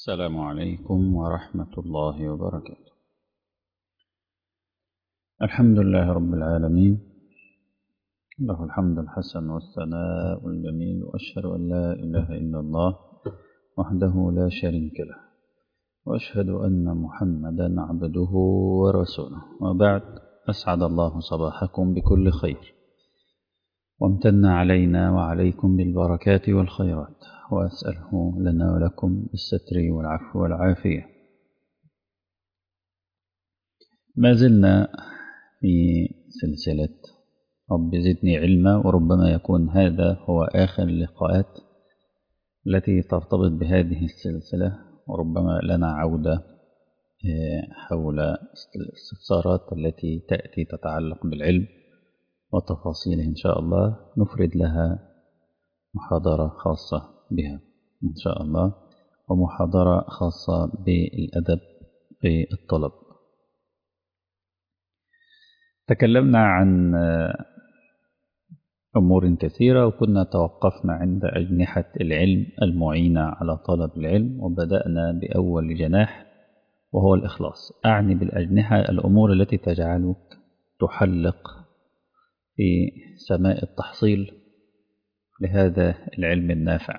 السلام عليكم ورحمة الله وبركاته. الحمد لله رب العالمين، له الحمد الحسن والثناء الجميل، وأشهد أن لا إله إلا الله وحده لا شريك له، وأشهد أن محمدا عبده ورسوله. وبعد، أسعد الله صباحكم بكل خير، وامتن علينا وعليكم بالبركات والخيرات، وأسأله لنا ولكم بالستر والعفو والعافية. ما زلنا في سلسلة رب زدني علما، وربما يكون هذا هو آخر اللقاءات التي ترتبط بهذه السلسلة، وربما لنا عودة حول الاستفسارات التي تأتي تتعلق بالعلم وتفاصيله. إن شاء الله نفرد لها محاضرة خاصة بها إن شاء الله، ومحاضرة خاصة بالأدب في الطلب. تكلمنا عن أمور كثيرة، وكنا توقفنا عند أجنحة العلم المعينة على طلب العلم، وبدأنا بأول جناح وهو الإخلاص. أعني بالأجنحة الأمور التي تجعلك تحلق في سماء التحصيل لهذا العلم النافع.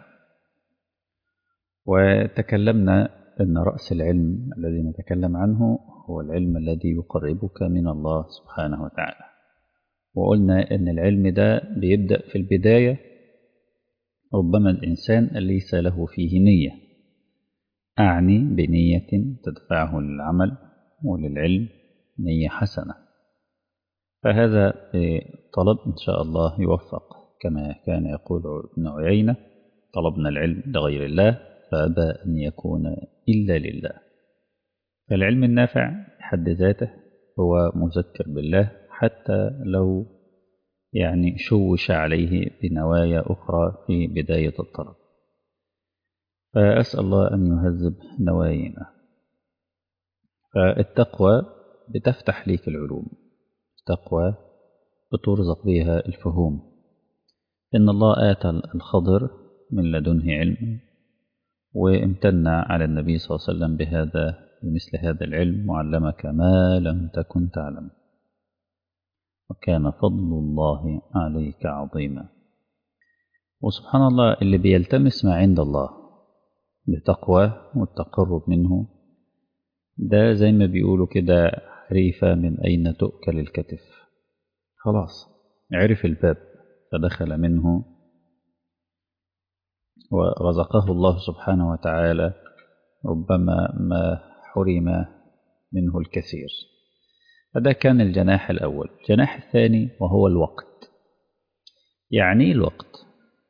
وتكلمنا أن رأس العلم الذي نتكلم عنه هو العلم الذي يقربك من الله سبحانه وتعالى، وقلنا أن العلم ده بيبدأ في البداية. ربما الإنسان ليس له فيه نية، أعني بنية تدفعه للعمل وللعلم، نية حسنة، فهذا طلب إن شاء الله يوفق. كما كان يقول ابن عيينة: طلبنا العلم لغير الله فأبى أن يكون إلا لله. فالعلم النافع بحد ذاته هو مذكر بالله، حتى لو شوش عليه بنوايا أخرى في بداية الطلب. فأسأل الله أن يهذب نوايانا. فالتقوى بتفتح ليك العلوم، التقوى بترزق بها الفهوم. إن الله آتى الخضر من لدنه علم، وامتن على النبي صلى الله عليه وسلم بمثل هذا العلم: وعلمك ما لم تكن تعلم، وكان فضل الله عليك عظيما. وسبحان الله، اللي بيلتمس ما عند الله بتقوى والتقرب منه، ده زي ما بيقولوا كده: عريفة من أين تؤكل الكتف. خلاص عرف الباب فدخل منه، ورزقه الله سبحانه وتعالى ربما ما حرم منه الكثير. هذا كان الجناح الأول. الجناح الثاني وهو الوقت. يعني إيه الوقت؟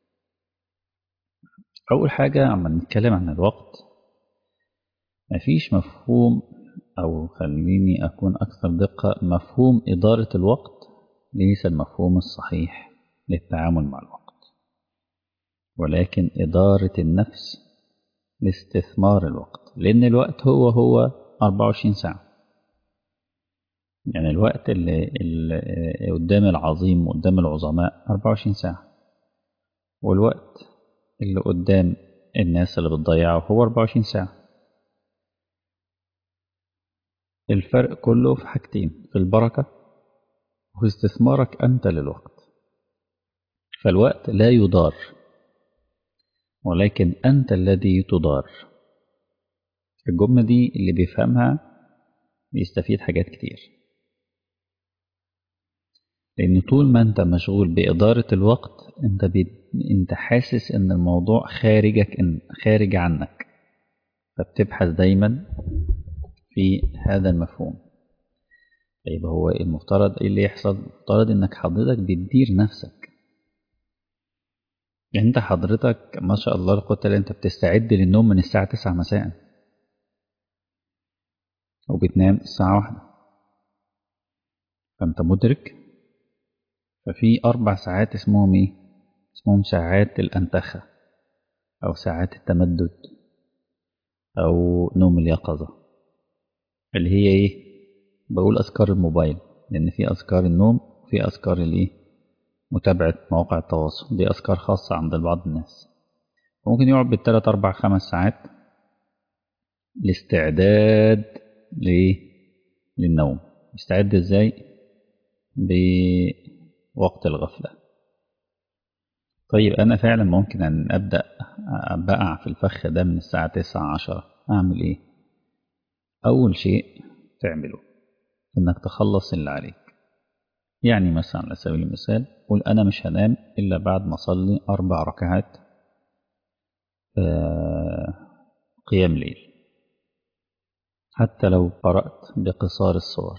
أول حاجة عم نتكلم عن الوقت، مفيش مفهوم، أو خليني أكون أكثر دقة، مفهوم إدارة الوقت ليس المفهوم الصحيح للتعامل مع الوقت، ولكن إدارة النفس لاستثمار الوقت. لأن الوقت هو 24 ساعة. يعني الوقت اللي قدام العظيم وقدام العظماء 24 ساعة، والوقت اللي قدام الناس اللي بتضيعه هو 24 ساعة. الفرق كله في حاجتين: في البركة وفي استثمارك أنت للوقت. فالوقت لا يدار، ولكن أنت الذي تدار. الجملة دي اللي بيفهمها بيستفيد حاجات كتير، لأن طول ما أنت مشغول بإدارة الوقت أنت حاسس أن الموضوع خارج عنك، فبتبحث دايما في هذا المفهوم. طيب هو المفترض إيه اللي يحصل؟ المفترض أنك حضرتك بتدير نفسك. يعني أنت حضرتك ما شاء الله القوة اللي أنت بتستعد للنوم من الساعة 9 مساء وبتنام الساعة 1، فأنت مدرك. ففي 4 ساعات اسمهم إيه؟ اسمهم ساعات الأنتخة، أو ساعات التمدد، أو نوم اليقظة، اللي هي إيه؟ بقول أذكار الموبايل، لأن في أذكار النوم وفي أذكار الإيه؟ متابعة مواقع التواصل. دي أذكار خاصة عند بعض الناس، ممكن يقعد بال3 4 5 ساعات الاستعداد للنوم. استعد ازاي؟ بوقت الغفلة. طيب أنا فعلا ممكن أن أبدأ بقع في الفخ ده من الساعة 9 10، أعمل إيه؟ أول شيء تعمله إنك تخلص اللي عليك. يعني مثلا على سبيل المثال قول أنا مش هنام إلا بعد ما أصلي 4 ركعات قيام ليل، حتى لو قرأت بقصار الصور.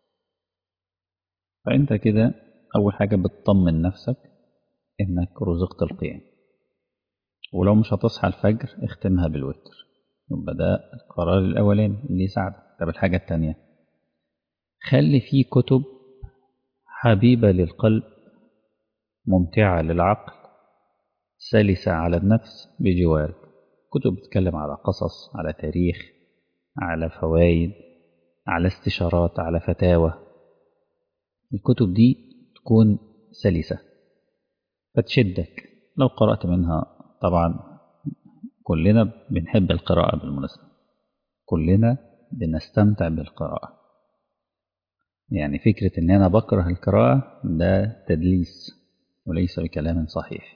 فأنت كده أول حاجة بتطمن نفسك إنك رزقت القيام. ولو مش هتصحى الفجر اختمها بالوتر، يبقى ده القرار الأولاني اللي يساعدك. طب الحاجة التانية، خلي فيه كتب حبيبة للقلب، ممتعة للعقل، سلسة على النفس بجوارك. كتب بتتكلم على قصص، على تاريخ، على فوائد، على استشارات، على فتاوى. الكتب دي تكون سلسة فتشدك لو قرأت منها. طبعا كلنا بنحب القراءة بالمناسبة، كلنا بنستمتع بالقراءة. يعني فكرة ان انا بكره القراءة ده تدليس وليس بكلام صحيح،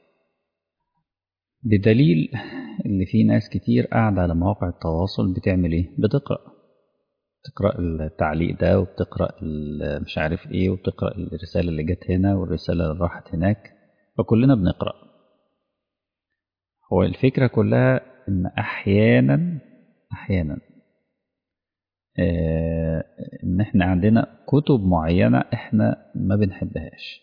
بدليل ان في ناس كتير قاعدة على مواقع التواصل بتعمل ايه؟ بتقرأ التعليق ده، وبتقرأ مش عارف ايه، وبتقرأ الرسالة اللي جت هنا والرسالة اللي راحت هناك. فكلنا بنقرأ. هو الفكرة كلها ان احيانا ان احنا عندنا كتب معينة احنا ما بنحبهاش.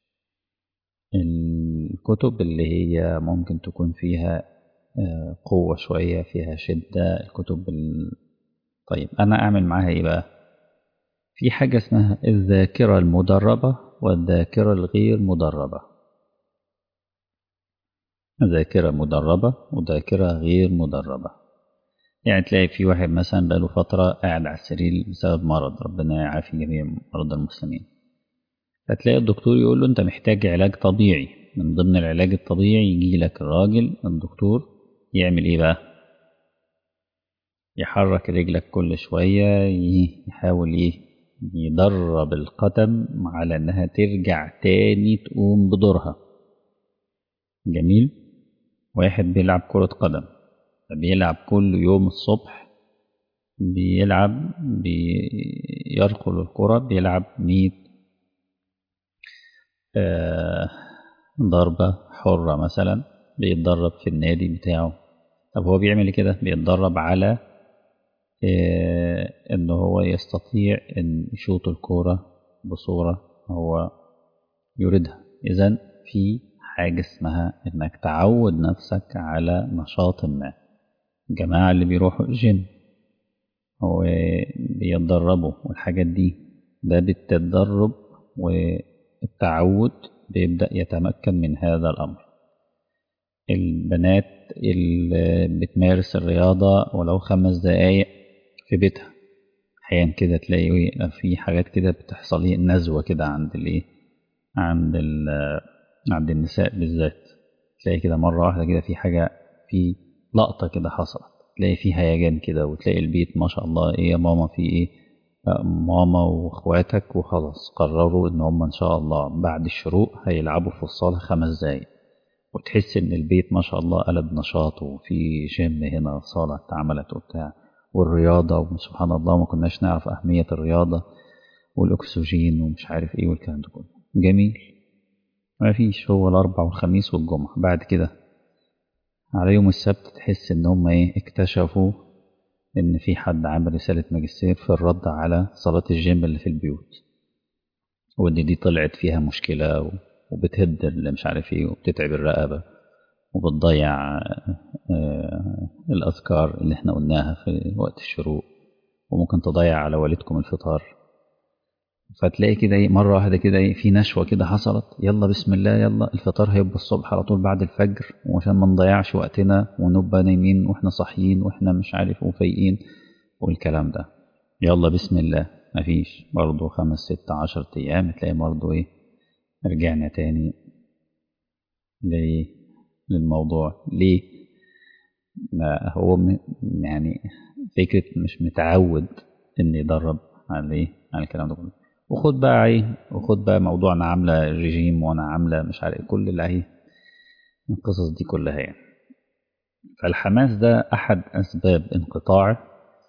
الكتب اللي هي ممكن تكون فيها قوة شوية، فيها شدة. طيب أنا أعمل معاها إيه بقى؟ في حاجة اسمها الذاكرة المدربة والذاكرة الغير مدربة. ذاكرة مدربة وذاكرة غير مدربة. يعني تلاقي في واحد مثلا بقاله فترة قاعد على السرير بسبب مرض، ربنا يعافي جميع مرضى المسلمين، فتلاقي الدكتور يقول له أنت محتاج علاج طبيعي. من ضمن العلاج الطبيعي يجي لك الراجل الدكتور يعمل إيه بقى؟ يحرك رجلك كل شوية، يحاول يدرب القدم على انها ترجع تاني تقوم بدورها. جميل. واحد بيلعب كرة قدم، بيلعب كل يوم الصبح، بيرقل الكرة، بيلعب 100 ضربة حرة مثلا، بيتدرب في النادي بتاعه. طب هو بيعمل كده؟ بيتدرب على إن هو يستطيع أن يشوط الكورة بصورة هو يريدها. إذن في حاجة اسمها إنك تعود نفسك على نشاط ما. الجماعة اللي بيروحوا الجيم هو بيتدربوا والحاجات دي، ده بالتدرب والتعود بيبدأ يتمكن من هذا الأمر. البنات اللي بتمارس الرياضة ولو 5 دقايق في بيتها، احيانا كده تلاقي في حاجات كده بتحصل نزوة كده عند عند النساء بالذات. تلاقي كده مرة واحدة كده في حاجة، في لقطة كده حصلت، تلاقي في هيجان كده، وتلاقي البيت ما شاء الله ايه يا ماما في ايه. ماما واخواتك وخلاص قرروا ان هم ان شاء الله بعد الشروق هيلعبوا في الصالة 5 دقايق، وتحس ان البيت ما شاء الله قلب نشاط، وفي جيم هنا صالة اتعملت وبتاع، والرياضة. وسبحان الله ما كناش نعرف أهمية الرياضة والأكسجين ومش عارف إيه والكلام ده كله. جميل. ما فيش، هو الأربع والخميس والجمعة. بعد كده على يوم السبت تحس إن هم اكتشفوا إن في حد عمل رسالة ماجستير في الرد على صلاة الجيم اللي في البيوت، وإن دي طلعت فيها مشكلة وبتهد اللي مش عارف إيه، وبتتعب الرقبة، وبتضيع الأذكار اللي احنا قلناها في وقت الشروق، وممكن تضيع على والدكم الفطار. فتلاقي كده مرة واحدة كده في نشوة كده حصلت، يلا بسم الله، يلا الفطار هيبقى الصبح على طول بعد الفجر، وعشان ما نضيعش وقتنا ونبقى نايمين واحنا صاحيين واحنا مش عارف وفايقين والكلام ده. يلا بسم الله. مفيش، برضه 5 6 10 أيام تلاقي برضه رجعنا تاني للموضوع. ليه؟ ما هو يعني فكرة مش متعود إن يدرب على إيه، على الكلام ده كله. وخد بقى إيه، وخد بقى موضوع أنا عاملة ريجيم وأنا عاملة مش عارف كل اللي إيه القصص دي كلها يعني. فالحماس ده أحد أسباب انقطاعه.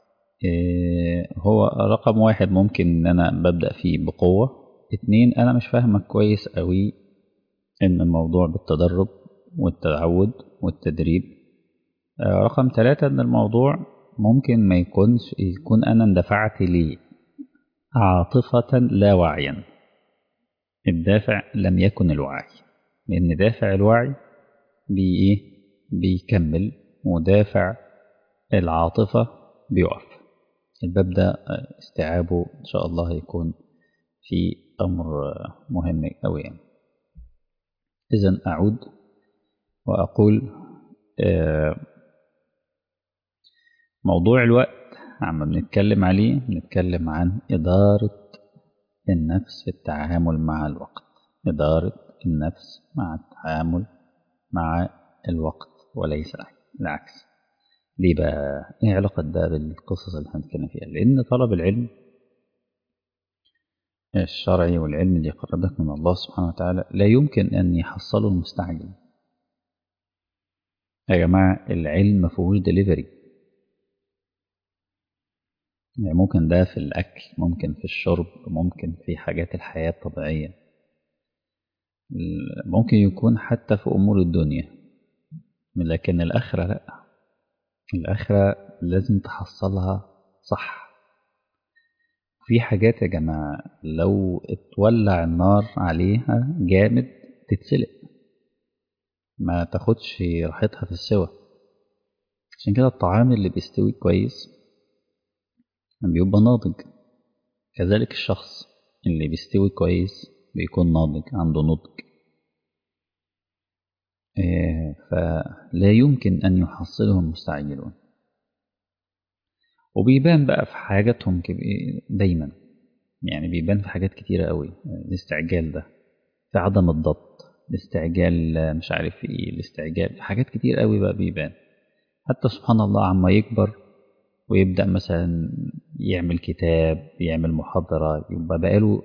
هو رقم واحد ممكن إن أنا ببدأ فيه بقوة. اتنين، أنا مش فاهمك كويس قوي إن الموضوع بالتدرب والتعود والتدريب. رقم ثلاثة إن الموضوع ممكن ما يكون أنا اندفعت ليه عاطفة لا وعيا. الدافع لم يكن الوعي، لأن دافع الوعي بيكمل، ودافع العاطفة بيقف. الباب ده استيعابه إن شاء الله هيكون في أمر مهم أوي يعني. إذن أعود وأقول موضوع الوقت عم بنتكلم عليه، بنتكلم عن إدارة النفس في التعامل مع الوقت. إدارة النفس مع التعامل مع الوقت وليس العكس. ليه بقى؟ إيه علاقة ده بالقصص اللي هنتكلم فيها؟ لأن طلب العلم الشرعي والعلم اللي يقربك من الله سبحانه وتعالى لا يمكن أن يحصله المستعجل. يا جماعة العلم مفيهوش ديليفري. يعني ممكن ده في الأكل، ممكن في الشرب، ممكن في حاجات الحياة الطبيعية، ممكن يكون حتى في أمور الدنيا. لكن الآخرة لأ، الآخرة لازم تحصلها صح. في حاجات يا جماعة لو اتولع النار عليها جامد تتسلق، ما تاخدش راحتها في السوى. عشان كده الطعام اللي بيستوي كويس بيبقى ناضج، كذلك الشخص اللي بيستوي كويس بيكون ناضج، عنده نضج. فلا يمكن أن يحصلهم المستعجلون. وبيبان بقى في حاجاتهم دايما، يعني بيبان في حاجات كتيرة قوي الاستعجال ده، في عدم الضبط، الاستعجال مش عارف ايه، الاستعجال حاجات كتير قوي بقى بيبان. حتى سبحان الله عما يكبر ويبدأ مثلا يعمل كتاب، يعمل محاضرة، يبقى بقاله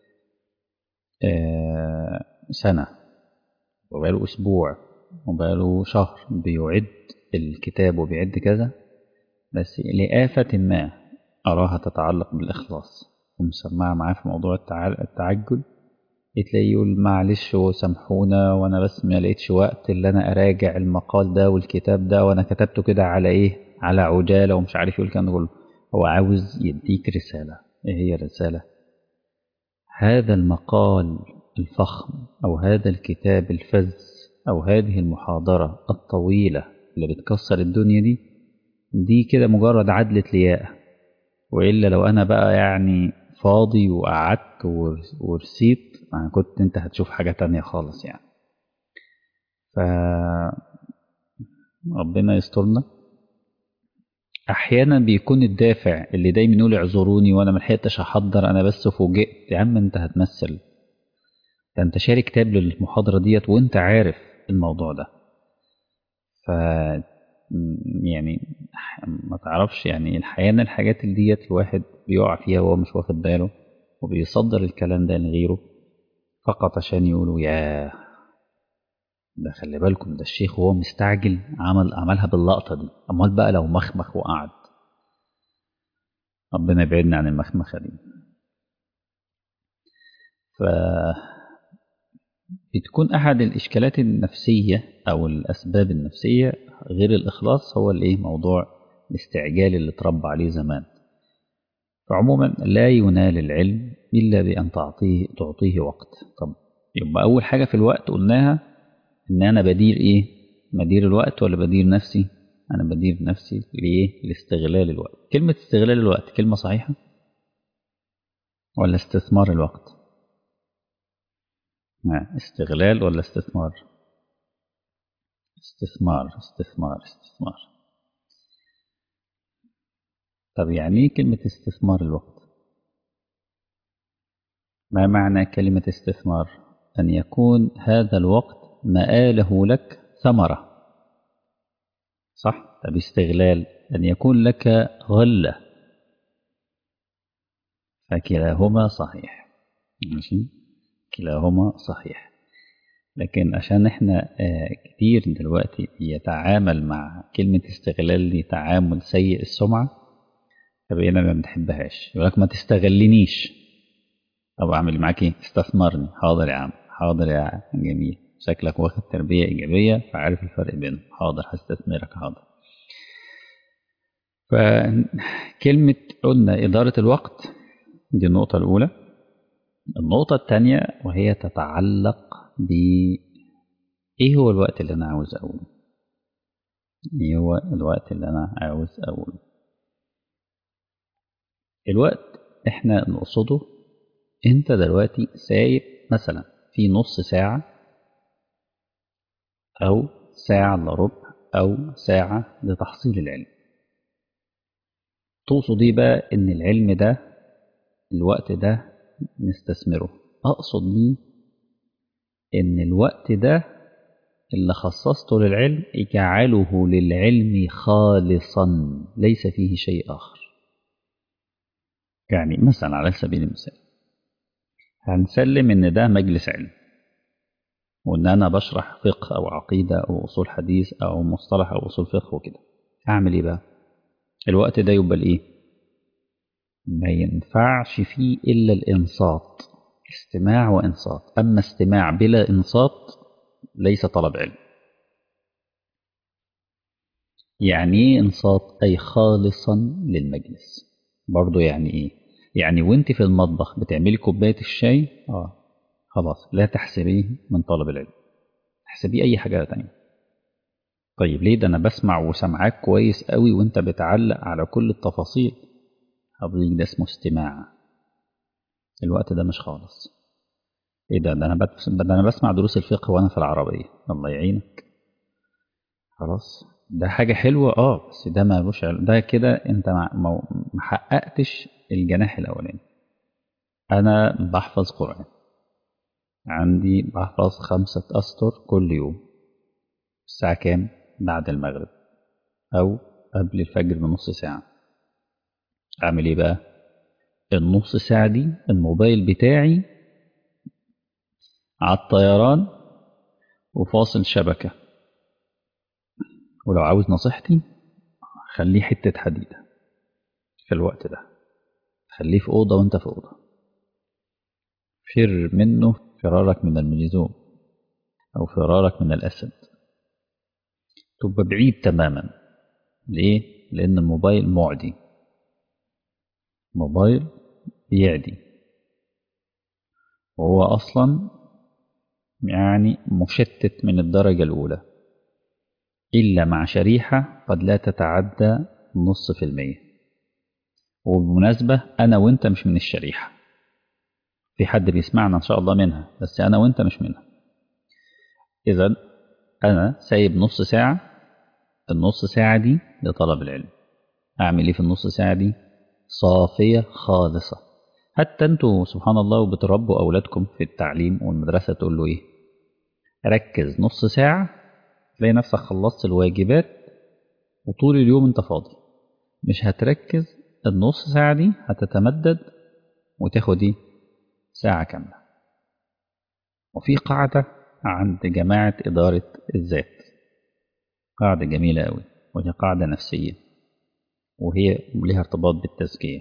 سنة، وبقاله أسبوع، وبقاله شهر بيعد الكتاب وبيعد كذا، بس لآفة ما أراها تتعلق بالإخلاص ومسمعة معاه في موضوع التعجل، تلاقيه يقول معلش وسامحونا وأنا بس ما لقيتش وقت اللي أنا أراجع المقال ده والكتاب ده، وأنا كتبته كده على إيه، على عجالة ومش عارف يقول كان كله. هو عاوز يديك رسالة. إيه هي الرسالة؟ هذا المقال الفخم أو هذا الكتاب الفذ أو هذه المحاضرة الطويلة اللي بتكسر الدنيا دي كده مجرد عدلة لياقة. وإلا لو أنا بقى يعني فاضي وقعدت ورسيت، يعني كنت أنت هتشوف حاجة تانية خالص يعني. ربنا يسترنا. أحيانا بيكون الدافع اللي دايما يقول اعذروني وأنا ملحقتش أحضر، أنا بس فوجئت. يا عم أنت هتمثل، ده أنت شارك كتاب للمحاضرة ديت وأنت عارف الموضوع ده. يعني ما تعرفش يعني أحيانا الحاجات اللي ديت الواحد بيقع فيها وهو مش واخد باله، وبيصدر الكلام ده لغيره فقط عشان يقولوا يا ده خلي بالكم ده الشيخ وهو مستعجل عملها باللقطة دي. أمال بقى لو مخمخ وقعد، ربنا يبعدنا عن المخمخة دي. بتكون أحد الإشكالات النفسية أو الأسباب النفسية غير الإخلاص هو الإيه، موضوع الاستعجال اللي اتربى عليه زمان. فعموما لا ينال العلم إلا بأن تعطيه وقت. طب يبقى أول حاجة في الوقت قلناها إن أنا بدير إيه، بدير الوقت ولا بدير نفسي؟ أنا بدير نفسي لإيه؟ لاستغلال الوقت. كلمة استغلال الوقت كلمة صحيحة ولا استثمار الوقت؟ استغلال ولا استثمار؟ استثمار. طب يعني ايه كلمة استثمار الوقت؟ ما معنى كلمة استثمار؟ أن يكون هذا الوقت مآله لك ثمرة، صح؟ طب استغلال أن يكون لك غلة، فكلاهما صحيح. ماشي، كلاهما صحيح. لكن عشان احنا كتير دلوقتي يتعامل مع كلمة استغلال دي تعامل سيء السمعة، فبقينا ما بنحبهاش. يقول لك ما تستغلنيش. طب اعمل معاك ايه؟ استثمرني. حاضر يا عم، حاضر يا جميل، شكلك واخد تربية إيجابية فعارف الفرق بينهم. حاضر هستثمرك. حاضر. فكلمة قلنا إدارة الوقت، دي النقطة الأولى. النقطة الثانية وهي تتعلق ب إيه هو الوقت اللي أنا عاوز أقوله؟ إيه هو الوقت اللي أنا عاوز أقوله؟ الوقت إحنا نقصده، أنت دلوقتي سايب مثلا في نص ساعة أو ساعة إلا ربع أو ساعة لتحصيل العلم. تقصد إيه بقى إن العلم ده الوقت ده نستثمره؟ أقصد بيه إن الوقت ده اللي خصصته للعلم اجعله للعلم خالصا ليس فيه شيء آخر. يعني مثلا على سبيل المثال هنسلم إن ده مجلس علم، وإن أنا بشرح فقه أو عقيدة أو أصول حديث أو مصطلح أو أصول فقه وكده. أعمل إيه بقى؟ الوقت ده يبقى الإيه؟ ما ينفعش فيه إلا الإنصات، استماع وإنصات. أما استماع بلا إنصات ليس طلب علم. يعني إيه إنصات؟ أي خالصا للمجلس. برضو يعني إيه؟ يعني وانت في المطبخ بتعملي كوباية الشاي خلاص لا تحسبيه من طلب العلم، تحسبيه أي حاجة تانية. طيب ليه؟ ده أنا بسمع وسمعك كويس قوي وانت بتعلق على كل التفاصيل. حضرتك ده اسمه استماع. الوقت ده مش خالص. ايه ده انا بسمع دروس الفقه وانا في العربية. الله يعينك. خلاص ده حاجة حلوة بس ده مالوش ده كده انت ما حققتش الجناح الاولاني. انا بحفظ قرآن، عندي بحفظ 5 أسطر كل يوم. الساعة كام؟ بعد المغرب او قبل الفجر بنص ساعة. اعمل ايه بقى؟ النص ساعة دي الموبايل بتاعي على الطيران وفاصل شبكة. ولو عاوز نصيحتي خليه حتة حديدة في الوقت ده، خليه في أوضة وانت في أوضة. فر منه فرارك من الملزوم أو فرارك من الأسد. تبقى بعيد تماما. ليه؟ لأن الموبايل معدي. موبايل بيعدي، وهو أصلا يعني مشتت من الدرجة الأولى، إلا مع شريحة قد لا تتعدى 0.5%. وبالمناسبة أنا وإنت مش من الشريحة. في حد بيسمعنا إن شاء الله منها، بس أنا وإنت مش منها. إذا أنا سايب نص ساعة، النص ساعة دي لطلب العلم. أعمل إيه في النص ساعة دي؟ صافية خالصة. حتى أنتوا سبحان الله وبتربوا أولادكم في التعليم والمدرسة تقول له إيه؟ ركز نص ساعة تلاقي نفسك خلصت الواجبات وطول اليوم أنت فاضي. مش هتركز النص ساعة دي هتتمدد وتاخد إيه؟ ساعة كاملة. وفي قاعدة عند جماعة إدارة الذات، قاعدة جميلة أوي، وهي قاعدة نفسية وهي لها ارتباط بالتزكية.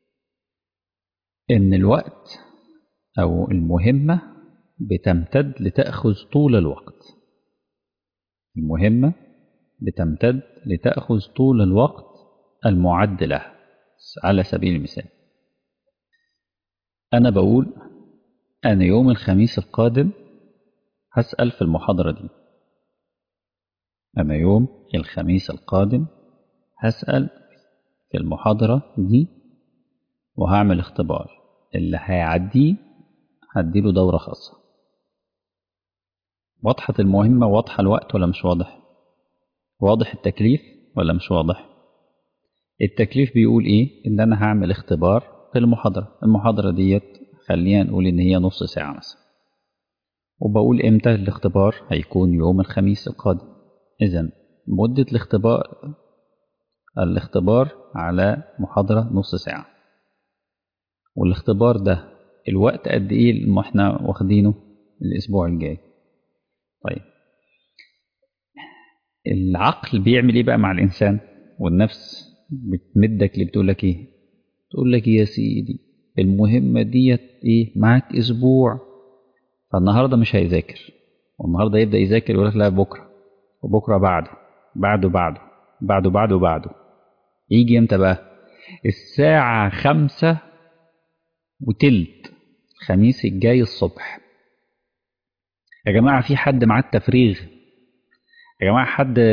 إن الوقت أو المهمة بتمتد لتأخذ طول الوقت. المهمة بتمتد لتأخذ طول الوقت المعد له. على سبيل المثال أنا بقول أنا يوم الخميس القادم هسأل في المحاضرة دي. أنا يوم الخميس القادم هسأل في المحاضرة دي وهعمل اختبار. اللي هيعديه هديله دورة خاصة. واضحة المهمة؟ واضحة الوقت ولا مش واضح؟ واضح التكليف ولا مش واضح؟ التكليف بيقول إيه؟ إن أنا هعمل اختبار في المحاضرة ديت خلينا نقول إن هي نص ساعة مثلا، وبقول إمتى الاختبار هيكون يوم الخميس القادم. إذن مدة الاختبار الاختبار على محاضرة نص ساعة، والاختبار ده الوقت قد ايه اللي احنا واخدينه؟ الاسبوع الجاي. طيب العقل بيعمل ايه بقى مع الانسان؟ والنفس بتمدك اللي بتقول لك ايه؟ تقول لك يا سيدي المهمة ديت ايه معاك اسبوع، فالنهارده مش هيذاكر، والنهارده يبدأ يذاكر يقول لك لا بكره، وبكره بعده، بعده. يجي امتى بقى؟ الساعة 5:03 الخميس الجاي الصبح. يا جماعة في حد معاه التفريغ؟ يا جماعة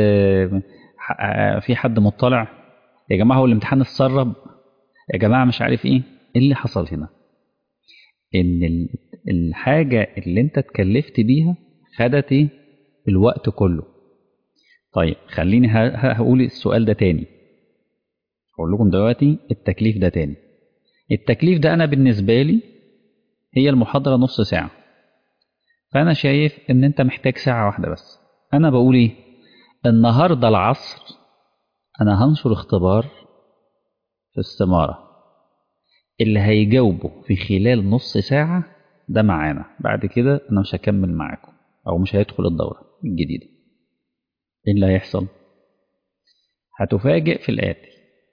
في حد مطلع؟ يا جماعة هو الامتحان اتسرب؟ يا جماعة مش عارف ايه اللي حصل هنا. ان الحاجة اللي انت اتكلفت بيها خدت ايه؟ الوقت كله. طيب خليني هقول السؤال ده تاني، هقول لكم دلوقتي التكليف ده تاني. التكليف ده انا بالنسبة لي هي المحاضرة نص ساعة، فانا شايف ان انت محتاج ساعة واحدة بس. انا بقول ايه؟ النهاردة العصر انا هنشر اختبار في استمارة، اللي هيجاوبه في خلال نص ساعة ده معانا، بعد كده انا مش هكمل معاكم او مش هيدخل الدورة الجديدة. ايه اللي هيحصل؟ هتفاجئ في الآتي،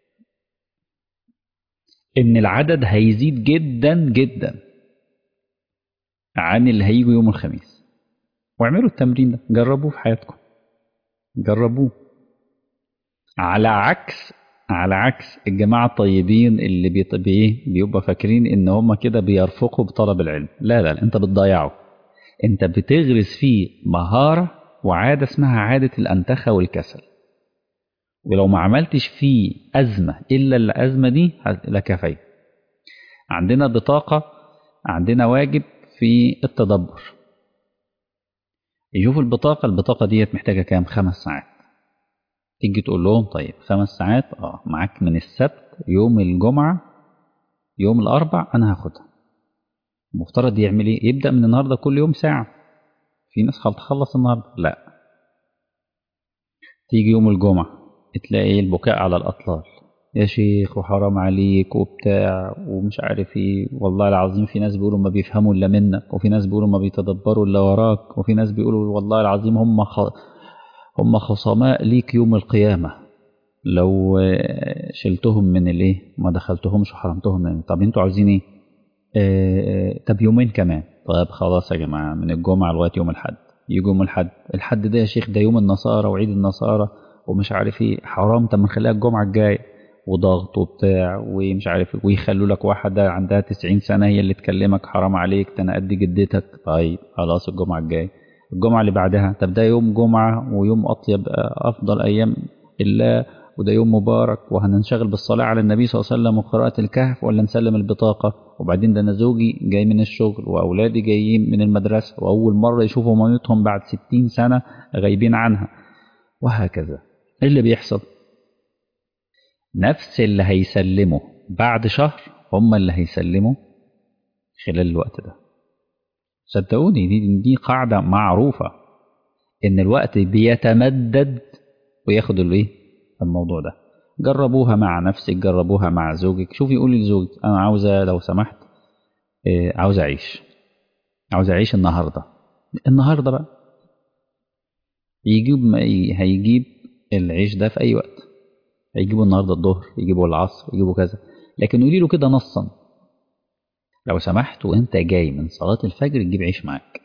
ان العدد هيزيد جدا جدا عن اللي هيجوا يوم الخميس. واعملوا التمرين ده، جربوه في حياتكم، جربوه. على عكس الجماعة الطيبين اللي بيبقى فاكرين ان هم كده بيرفقوا بطلب العلم. لا لا لا، انت بتضيعه. انت بتغرس فيه مهارة وعادة اسمها عادة الأنتخة والكسل، ولو ما عملتش فيه أزمة إلا الأزمة دي لكفاية. عندنا بطاقة، عندنا واجب في التدبر. يشوفوا البطاقة ديت محتاجة كام؟ 5 ساعات. تيجي تقول لهم طيب 5 ساعات معاك من السبت، يوم الجمعة، يوم الأربع أنا هاخدها. المفترض يعمل إيه؟ يبدأ من النهاردة كل يوم ساعة. في ناس هتخلص النهاردة، لا. تيجي يوم الجمعة تلاقي البكاء على الأطلال، يا شيخ وحرام عليك وبتاع ومش عارف ايه، والله العظيم في ناس بيقولوا ما بيفهموا الا منك، وفي ناس بيقولوا ما بيتدبروا الا وراك، وفي ناس بيقولوا والله العظيم هم خصماء ليك يوم القيامة، لو شلتهم من الايه ما دخلتهمش وحرمتهم من. طب انتوا عاوزين ايه؟ طب يومين كمان. طيب خلاص يا جماعة، من الجمعة لغاية يوم الحد. يجوا يوم الحد ده يا شيخ ده يوم النصارى وعيد النصارى ومش عارف ايه، حرام، طب ما نخليها الجمعة الجاية، وضغط وبتاع ومش عارف ايه، ويخلوا لك واحدة عندها 90 سنة هي اللي تكلمك، حرام عليك ده انا قد جدتك. طيب خلاص الجمعة الجاية. الجمعة اللي بعدها، طب ده يوم جمعة ويوم أطيب أفضل أيام الله، وده يوم مبارك وهننشغل بالصلاة على النبي صلى الله عليه وسلم وقراءة الكهف، ولا نسلم البطاقة؟ وبعدين ده أنا زوجي جاي من الشغل وأولادي جايين من المدرسة وأول مرة يشوفوا مامتهم بعد 60 سنة غايبين عنها، وهكذا. إيه اللي بيحصل؟ نفس اللي هيسلموا بعد شهر هم اللي هيسلموا خلال الوقت ده. صدقوني دي قاعدة معروفة، إن الوقت بيتمدد وياخد الايه الموضوع ده. جربوها مع نفسك، جربوها مع زوجك. شوفي قولي لزوجك انا عاوزه لو سمحت عاوز اعيش النهارده بقى. هيجيب العيش ده في اي وقت، هيجيبه النهارده الظهر، يجيبه العصر، يجيبه كذا، لكن قولي له كده نصا لو سمحت وانت جاي من صلاة الفجر تجيب عيش معاك.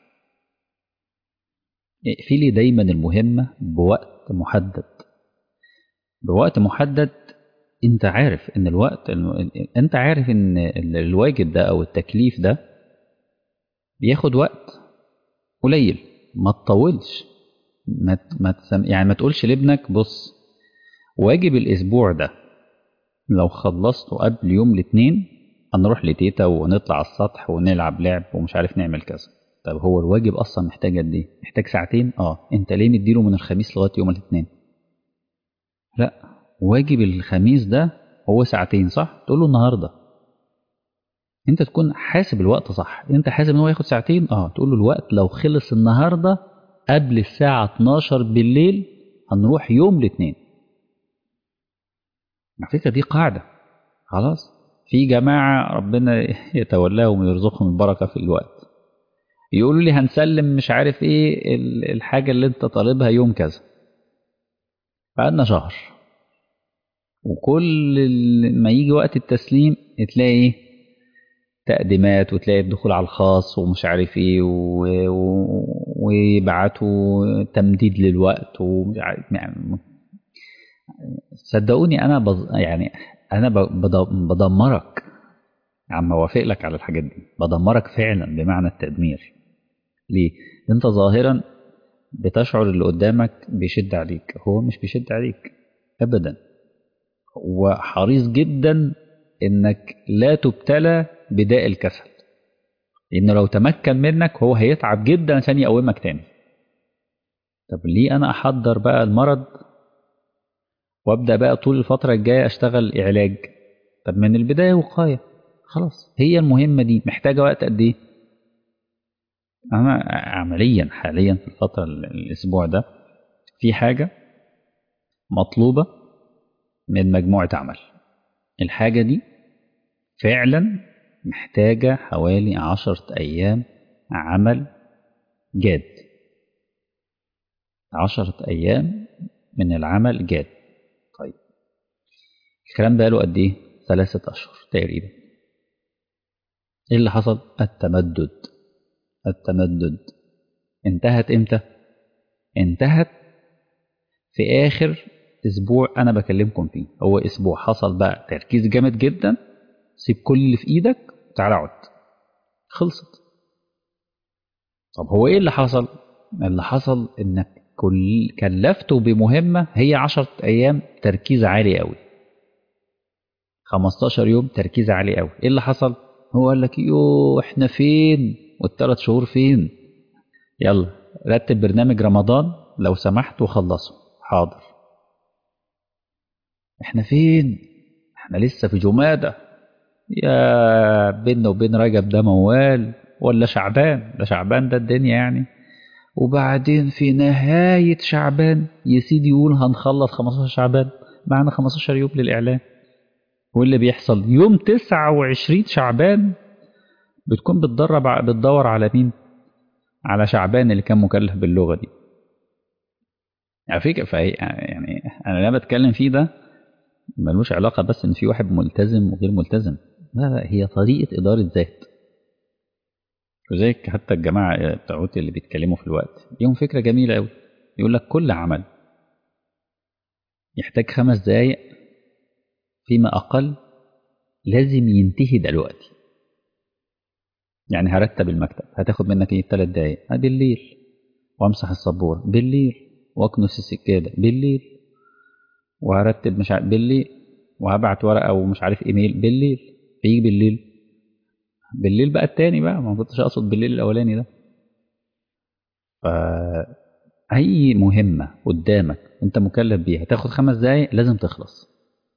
اقفلي دايما المهمة بوقت محدد، بوقت محدد. انت عارف ان انت عارف ان الواجب ده او التكليف ده بياخد وقت قليل، ما تطولش. يعني ما تقولش لابنك بص واجب الاسبوع ده لو خلصته قبل يوم الاثنين هنروح لتيتا ونطلع على السطح ونلعب لعب ومش عارف نعمل كذا. طب هو الواجب اصلا محتاج قد ايه؟ محتاج ساعتين. انت ليه مديله من الخميس لغايه يوم الاثنين؟ لا، واجب الخميس ده هو ساعتين صح؟ تقول له النهارده انت تكون حاسب الوقت صح، انت حاسب ان هو ياخد ساعتين، تقول له الوقت لو خلص النهارده قبل الساعه 12 بالليل هنروح يوم الاثنين. على فكرة دي قاعدة. خلاص، في جماعة ربنا يتولاهم ويرزقهم البركة في الوقت، يقولوا لي هنسلم مش عارف ايه الحاجة اللي انت طالبها يوم كذا، بقالنا شهر، وكل ما يجي وقت التسليم تلاقي ايه؟ تقديمات، وتلاقي الدخول على الخاص ومش عارف ايه ويبعتوا تمديد للوقت ومش عارف يعني. صدقوني انا يعني انا بدمرك عم اوافق لك على الحاجات دي، بدمرك فعلا بمعنى التدمير. ليه؟ انت ظاهرا بتشعر اللي قدامك بيشد عليك، هو مش بيشد عليك ابدا، هو حريص جدا انك لا تبتلى بداء الكسل، لانه لو تمكن منك هو هيتعب جدا عشان يقومك تاني. طب ليه انا احضر بقى المرض وابدا بقى طول الفتره الجايه اشتغل علاج؟ طب من البدايه وقايه. خلاص، هي المهمه دي محتاجه وقت قد ايه؟ انا عمليا حاليا في الفتره الاسبوع ده في حاجه مطلوبه من مجموعه عمل، الحاجه دي فعلا محتاجه حوالي 10 ايام عمل جاد، 10 ايام من العمل جاد. طيب الكلام بقاله قد ايه؟ 3 اشهر تقريبا. ايه اللي حصل؟ التمدد. التمدد انتهت امتى؟ انتهت في اخر اسبوع انا بكلمكم فيه، هو اسبوع حصل بقى تركيز جامد جدا، سيب كل اللي في ايدك وتعالى اقعد، خلصت. طب هو ايه اللي حصل؟ اللي حصل انك كلفته بمهمة هي 10 ايام تركيز عالي قوي، 15 يوم تركيز عالي قوي. ايه اللي حصل؟ هو قال لك يو احنا فين وال3 شهور فين؟ يلا رتب برنامج رمضان لو سمحت وخلصه. حاضر. احنا فين؟ احنا لسه في جمادة، يا بيننا وبين رجب ده موال، ولا شعبان؟ ده شعبان ده الدنيا يعني. وبعدين في نهاية شعبان يا سيدي يقول هنخلص 15 شعبان، معنا 15 يوم للإعلان. واللي بيحصل يوم 29 شعبان بتكون بتدور على مين؟ على شعبان اللي كان مكلف باللغة دي. على فكرة فهي يعني أنا اللي أنا بتكلم فيه ده ملوش علاقة بس إن في واحد ملتزم وغير ملتزم، لا هي طريقة إدارة ذات. وزيك حتى الجماعة بتوعت اللي بيتكلموا في الوقت ليهم فكرة جميلة أوي، يقول لك كل عمل يحتاج 5 دقايق فيما أقل لازم ينتهي دلوقتي. يعني هرتب المكتب هتاخد منك ايه؟ 3 دقايق بالليل، وامسح السبورة بالليل، واكنس السجادة بالليل، وهرتب مش عارف بالليل، وهبعت ورقة ومش عارف ايميل بالليل. بيجي بالليل، بالليل بقى التاني بقى، ما كنتش اقصد بالليل الاولاني ده. فأي مهمة قدامك انت مكلف بيها تاخد 5 دقايق لازم تخلص،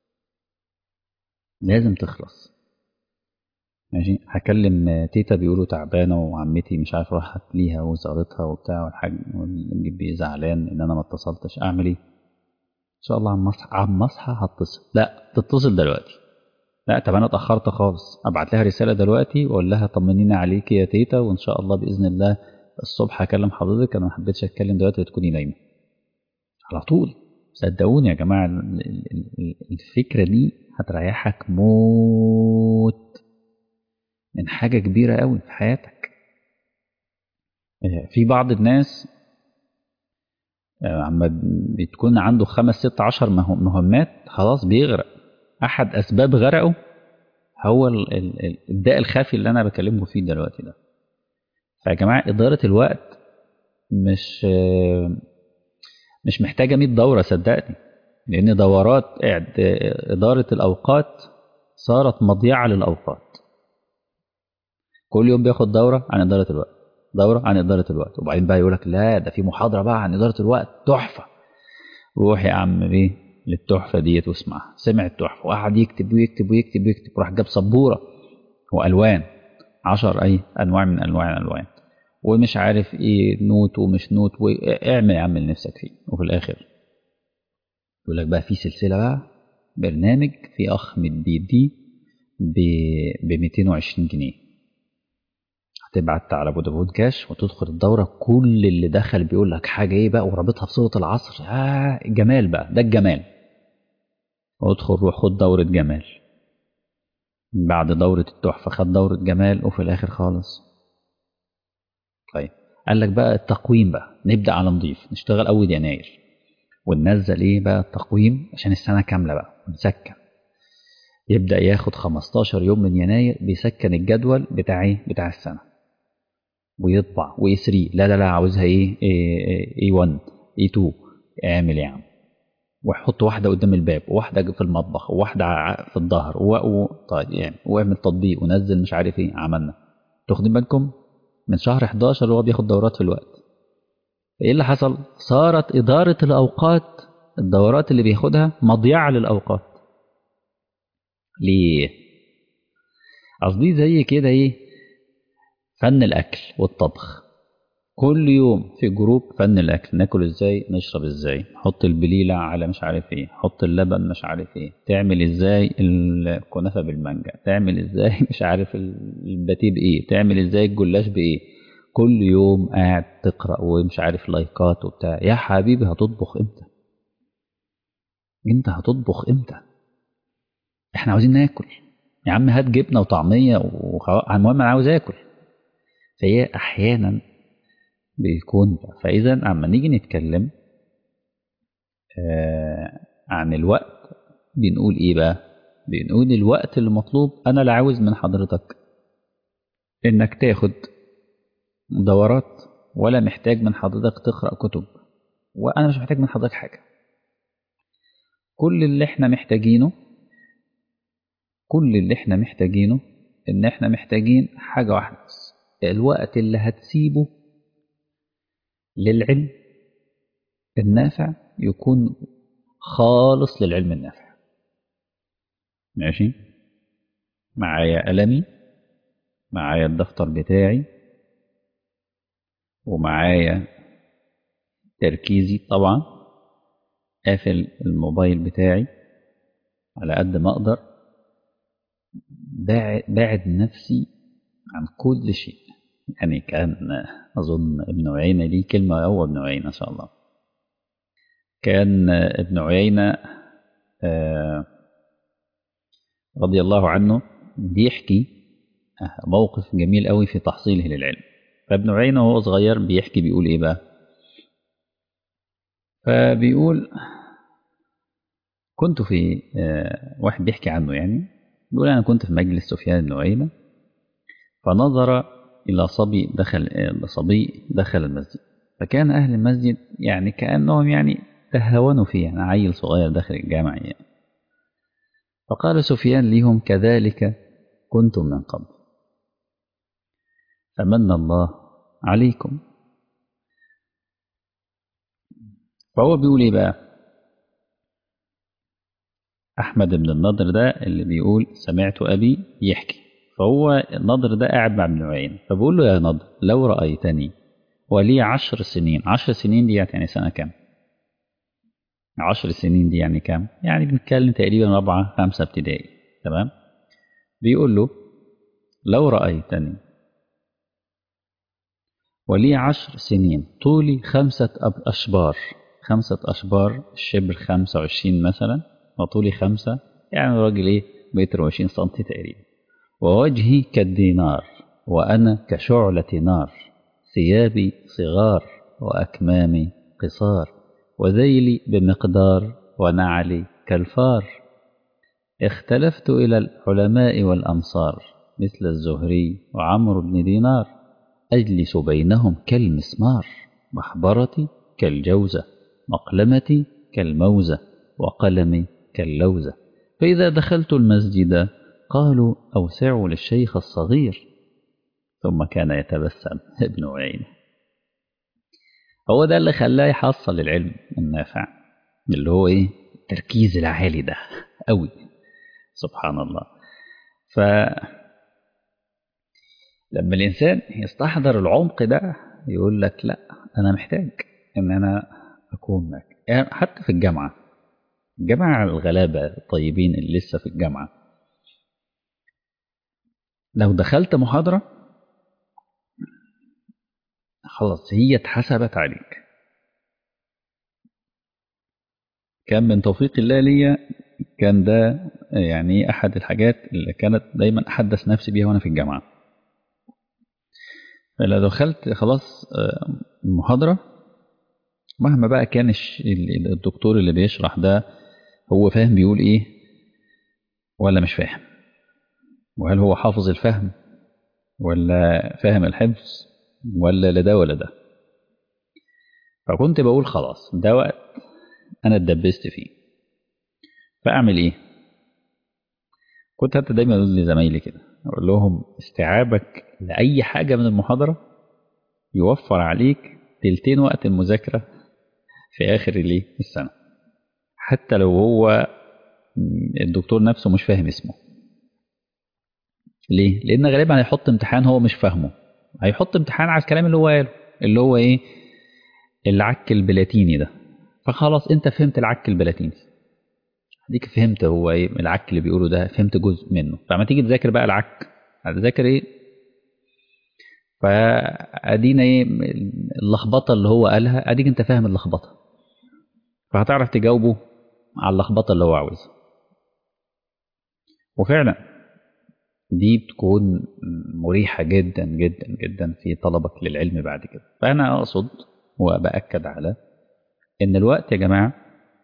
لازم تخلص. ماشي. هكلم تيتا بيقولوا تعبانة، وعمتي مش عارف راحت ليها وزارتها وبتاع، والحاج والجدي زعلان ان انا ما اتصلتش، اعمل ايه؟ ان شاء الله عم اصحى هتصل. لا تتصل دلوقتي. لا طب انا اتاخرت خالص، ابعت لها رساله دلوقتي واقول لها طمنيني عليكي يا تيتا، وان شاء الله باذن الله الصبح هكلم حضرتك، انا ما حبيتش اتكلم دلوقتي تكوني نايمه. على طول. صدقوني يا جماعه الفكره دي هتريحك موت من حاجه كبيره قوي في حياتك. في بعض الناس عما بتكون عنده 5 6 10 مهمات خلاص بيغرق. احد اسباب غرقه هو الداء الخفي اللي انا بكلمكم فيه دلوقتي ده. فيا جماعه اداره الوقت مش مش محتاجه 100 دوره صدقني، لان دورات اداره الاوقات صارت مضيعه للاوقات. كل يوم بياخد دوره عن اداره الوقت، دوره عن اداره الوقت، وبعدين بقى يقول لك لا ده في محاضره بقى عن اداره الوقت تحفه. روح يا عم ايه للتحفه ديت واسمعها. سمع التحفه وقعد يكتب ويكتب ويكتب ويكتب، وراح جاب سبوره والوان 10 اي انواع من انواع الالوان، ومش عارف ايه نوت ومش نوت، واعمل يا عم اللي نفسك فيه. وفي الاخر يقول لك بقى في سلسله بقى برنامج في أخ بيديه ب 220 جنيه. هتبعت على فودافون كاش وتدخل الدورة، كل اللي دخل بيقول لك حاجة إيه بقى ورابطها بصورة العصر. جمال بقى، ده الجمال. وادخل روح خد دورة جمال. بعد دورة التحفة خد دورة جمال، وفي الآخر خالص طيب قال لك بقى التقويم بقى، نبدأ على نضيف، نشتغل أول يناير وننزل إيه بقى التقويم عشان السنة كاملة بقى ونسكن. يبدأ ياخد 15 يوم من يناير بيسكن الجدول بتاع إيه بتاع السنة، ويطبع ويسري. لا لا لا، عاوزها إيه 1 إيه 2. اعمل يا عم، وحط واحدة قدام الباب وواحدة في المطبخ وواحدة في الظهر طيب يعني، واعمل تطبيق ونزل مش عارف ايه. عملنا. تاخدين بالكم من شهر 11 وهو بياخد دورات في الوقت. ايه اللي حصل؟ صارت إدارة الأوقات، الدورات اللي بياخدها مضيعة للأوقات. ليه؟ قصدي زي كده ايه، فن الأكل والطبخ. كل يوم في جروب فن الاكل، ناكل ازاي، نشرب ازاي، حط البليله على مش عارف ايه، حط اللبن مش عارف ايه، تعمل ازاي الكنافه بالمانجا، تعمل ازاي مش عارف الباتيه بايه، تعمل ازاي الجلاش بايه. كل يوم قاعد تقرا ومش عارف لايكات وبتاع. يا حبيبي هتطبخ امتى؟ انت هتطبخ امتى؟ احنا عاوزين ناكل يا عم، هات جبنه وطعميه المهم انا عاوز اكل. فهي احيانا بيكون. فاذا اما نيجي نتكلم عن الوقت، بنقول ايه بقى؟ بنقول الوقت اللي مطلوب. انا لا عاوز من حضرتك انك تاخد دورات، ولا محتاج من حضرتك تقرأ كتب، وانا مش محتاج من حضرتك حاجة. كل اللي احنا محتاجينه ان احنا محتاجين حاجة واحدة بس، الوقت اللي هتسيبه للعلم النافع يكون خالص للعلم النافع. ماشي؟ معايا قلمي، معايا الدفتر بتاعي، ومعايا تركيزي طبعا، قافل الموبايل بتاعي على قد ما اقدر، باعد نفسي عن كل شيء. يعني كان اظن ابن عيينة ليه كلمة، هو ابن عيينة ان شاء الله، كان ابن عيينة رضي الله عنه بيحكي موقف جميل قوي في تحصيله للعلم. فابن عيينة وهو صغير بيحكي، بيقول ايه بقى؟ فبيقول كنت في واحد بيحكي عنه يعني، بيقول أنا كنت في مجلس سفيان بن عيينة، فنظر إلى صبي دخل المسجد، فكان أهل المسجد يعني كأنهم يعني تهاونوا فيه، يعني عيل صغير داخل الجامع يعني. فقال سفيان لهم كذلك كنتم من قبل فمن الله عليكم. فهو بيقول إيه بقى؟ أحمد بن النضر ده اللي بيقول سمعت أبي يحكي، فهو النضر ده قاعد مع ابن عيينة، فبقول له يا نضر لو رأيتني ولي 10 سنين، 10 سنين دي يعني سنة كام؟ 10 سنين دي يعني كام؟ يعني بنتكلم تقريبا 4 5 ابتدائي. تمام؟ بيقول له لو رأيتني ولي 10 سنين طولي 5 أشبار، 5 أشبار، الشبر 25 مثلا، وطولي 5، يعني راجل إيه 1 20 سنتي تقريبا، ووجهي كالدينار وأنا كشعلة نار، ثيابي صغار وأكمامي قصار، وذيلي بمقدار ونعلي كالفار. اختلفت إلى العلماء والأمصار مثل الزهري وعمرو بن دينار، أجلس بينهم كالمسمار، محبرتي كالجوزة، مقلمتي كالموزة، وقلمي كاللوزة. فإذا دخلت المسجد قالوا أوسعوا للشيخ الصغير، ثم كان يتبسم ابن عيينة. هو ده اللي خلاه يحصل العلم النافع، اللي هو ايه التركيز العالي ده قوي. سبحان الله. فلما الإنسان يستحضر العمق ده يقول لك لا، أنا محتاج إن أنا أكون معك. يعني حتى في الجامعة الجماعة الغلابة الطيبين اللي لسه في الجامعة، لو دخلت محاضرة خلاص هي اتحسبت عليك. كان من توفيق الله ليا، كان ده يعني أحد الحاجات اللي كانت دايما أحدث نفسي بيها وأنا في الجامعة. فلو دخلت خلاص المحاضرة، مهما بقى كان الدكتور اللي بيشرح ده هو فاهم بيقول إيه ولا مش فاهم، وهل هو حافظ الفهم ولا فاهم الحفظ، ولا لده ولا ده. فكنت بقول خلاص ده وقت أنا اتدبست فيه، فأعمل إيه؟ كنت حتى دايما أقول لزمايلي كده، أقول لهم استيعابك لأي حاجة من المحاضرة يوفر عليك تلتين وقت المذاكرة في آخر السنة، حتى لو هو الدكتور نفسه مش فاهم اسمه. ليه؟ لأن غالبا هيحط امتحان هو مش فاهمه، هيحط امتحان على الكلام اللي هو قاله، اللي هو إيه؟ العك البلاتيني ده. فخلاص أنت فهمت العك البلاتيني، ديك فهمت هو إيه العك اللي بيقوله ده، فهمت جزء منه. فلما تيجي تذاكر بقى العك هتذاكر إيه؟ فأدينا إيه اللخبطة اللي هو قالها، أديك أنت فاهم اللخبطة، فهتعرف تجاوبه على اللخبطة اللي هو عاوزها. وفعلا دي بتكون مريحة جدا جدا جدا في طلبك للعلم بعد كده. فأنا أقصد وبأكد على إن الوقت يا جماعة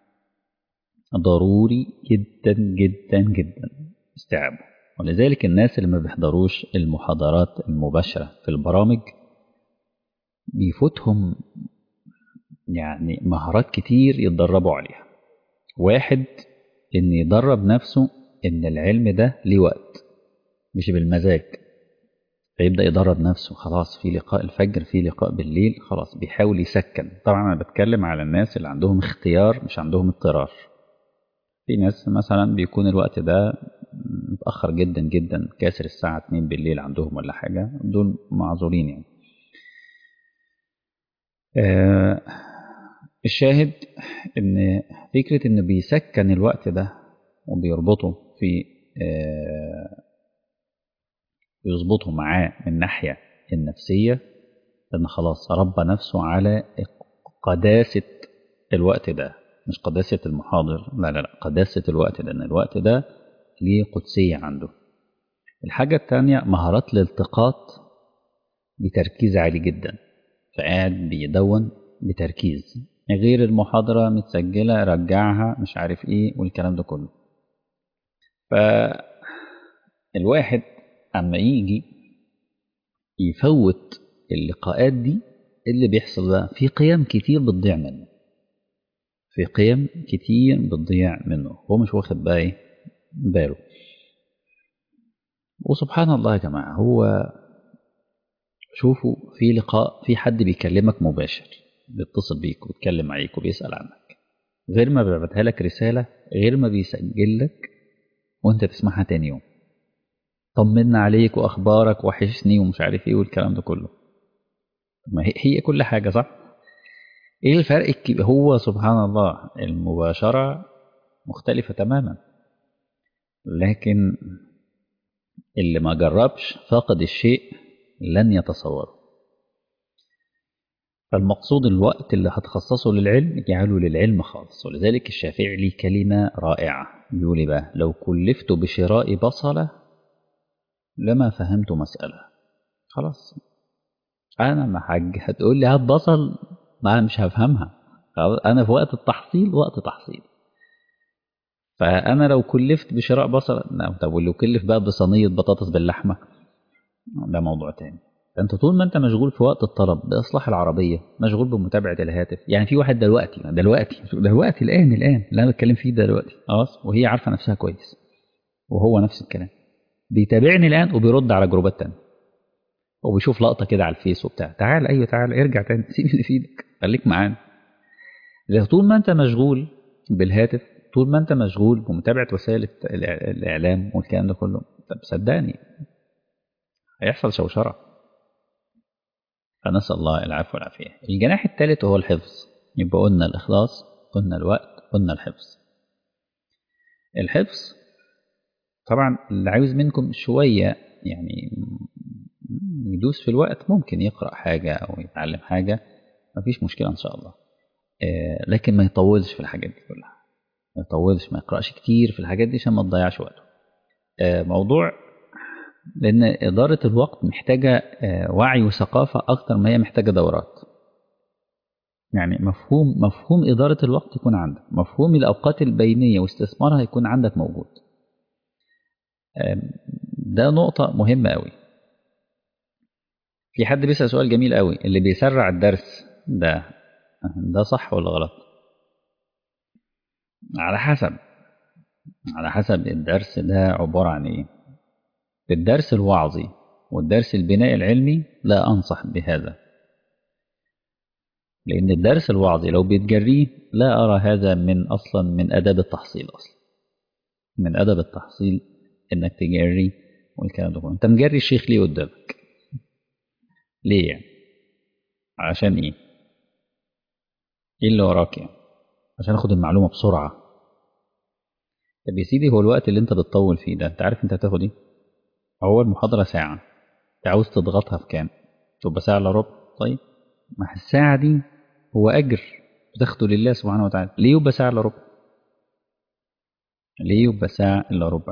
ضروري جدا جدا جدا استيعابه. ولذلك الناس اللي ما بيحضروش المحاضرات المباشرة في البرامج بيفوتهم يعني مهارات كتير يتدربوا عليها. واحد، إن يدرب نفسه إن العلم ده ليه وقت مش بالمزاج، فيبدأ يدرب نفسه. خلاص في لقاء الفجر، في لقاء بالليل، خلاص بيحاول يسكن. طبعا أنا بتكلم على الناس اللي عندهم اختيار مش عندهم اضطرار. في ناس مثلا بيكون الوقت ده متأخر جدا جدا، كاسر الساعة 2 بالليل عندهم ولا حاجة، دول معذورين يعني. الشاهد ان فكرة ان بيسكن الوقت ده وبيربطه في يظبطه معاه من الناحية النفسية، لأن خلاص ربى نفسه على قداسة الوقت ده، مش قداسة المحاضر، لا لا لا، قداسة الوقت ده، لأن الوقت ده ليه قدسية عنده. الحاجة التانية مهارات الالتقاط بتركيز عالي جدا، فقاعد بيدون بتركيز، غير المحاضرة متسجلة رجعها مش عارف ايه والكلام ده كله. فالواحد أما يجي يفوت اللقاءات دي، اللي بيحصل بقى في قيم كتير بتضيع منه، في قيم كتير بتضيع منه هو مش واخد بقى ايه باله. وسبحان الله يا جماعة، هو شوفوا في لقاء في حد بيكلمك مباشر، بيتصل بيك وبيتكلم معاك وبيسأل عنك، غير ما بيبعتها لك رسالة، غير ما بيسجل لك وانت تسمعها تاني يوم، طمنا عليك واخبارك وحشني ومش عارف ايه والكلام ده كله. ما هي كل حاجة صح. ايه الفرق الكبير؟ هو سبحان الله المباشرة مختلفة تماما، لكن اللي ما جربش فاقد الشيء لن يتصوره. فالمقصود الوقت اللي هتخصصه للعلم اجعله للعلم خالص. ولذلك الشافعي ليه كلمة رائعة بيقول بقى: لو كلفت بشراء بصلة لما فهمت مسألة. خلاص أنا ما حاج هتقول لي هات بصل، ما أنا مش هفهمها. أنا في وقت التحصيل، وقت تحصيل. فأنا لو كلفت بشراء بصل، لا. طب ولو كلف بقى بصينية بطاطس باللحمة، ده موضوع تاني. فأنت طول ما أنت مشغول في وقت الطلب بإصلاح العربية، مشغول بمتابعة الهاتف. يعني في واحد دلوقتي الآن اللي أنا بتكلم فيه ده دلوقتي خلاص، وهي عارفة نفسها كويس، وهو نفس الكلام بيتابعني الآن وبيرد على جروبات تانية، وبيشوف لقطة كده على الفيس وبتاع. تعال، أيوه تعال، ارجع تاني، سيب اللي في إيدك، خليك معانا. طول ما أنت مشغول بالهاتف، طول ما أنت مشغول بمتابعة وسائل الإعلام والكلام ده كله، طب صدقني هيحصل شوشرة. فنسأل الله العفو والعافية. الجناح الثالث هو الحفظ. يبقى قلنا الإخلاص، قلنا الوقت، قلنا الحفظ. الحفظ طبعا اللي عاوز منكم شوية يعني يدوس في الوقت ممكن يقرأ حاجة أو يتعلم حاجة، مفيش مشكلة إن شاء الله. لكن ما يطولش في الحاجات دي كلها، ما يطولش، ما يقرأش كتير في الحاجات دي عشان ما تضيعش وقته. موضوع، لأن إدارة الوقت محتاجة وعي وثقافة أكتر ما هي محتاجة دورات. يعني مفهوم إدارة الوقت يكون عندك، مفهوم الأوقات البينية واستثمارها يكون عندك موجود. ده نقطة مهمة قوي. في حد بيسأل سؤال جميل قوي، اللي بيسرع الدرس ده صح ولا غلط؟ على حسب الدرس ده عبارة عن إيه. في الدرس الوعظي والدرس البناء العلمي لا أنصح بهذا، لأن الدرس الوعظي لو بيتجريه لا أرى هذا من أداب التحصيل أصلا. من أدب التحصيل إنك تجري والكلام ده كله. أنت مجري الشيخ ليه قدامك؟ ليه يعني؟ عشان إيه؟ إيه اللي وراك يعني؟ عشان أخد المعلومة بسرعة. طب يا سيدي، هو الوقت اللي أنت بتطول فيه ده أنت عارف أنت هتاخد إيه؟ هو المحاضرة ساعة، أنت عاوز تضغطها في كام؟ تبقى ساعة إلا ربع. طيب ما الساعة دي هو أجر بتاخده لله سبحانه وتعالى، ليه يبقى ساعة إلا ربع؟ ليه يبقى ساعة إلا ربع؟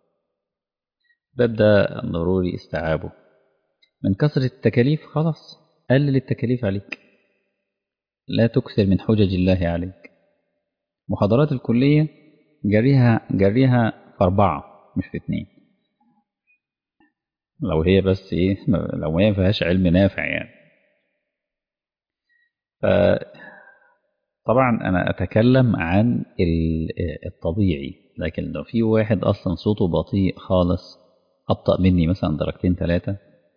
ببدأ ضروري استيعابه. من كثرة التكاليف خلاص قلل التكاليف عليك، لا تكثر من حجج الله عليك. محاضرات الكلية جريها في 4 مش في 2، لو هي بس إيه، لو هي مفيهاش علم نافع يعني. طبعا أنا أتكلم عن الطبيعي، لكن لو في واحد أصلا صوته بطيء خالص، أبطأ مني مثلا درجتين 3،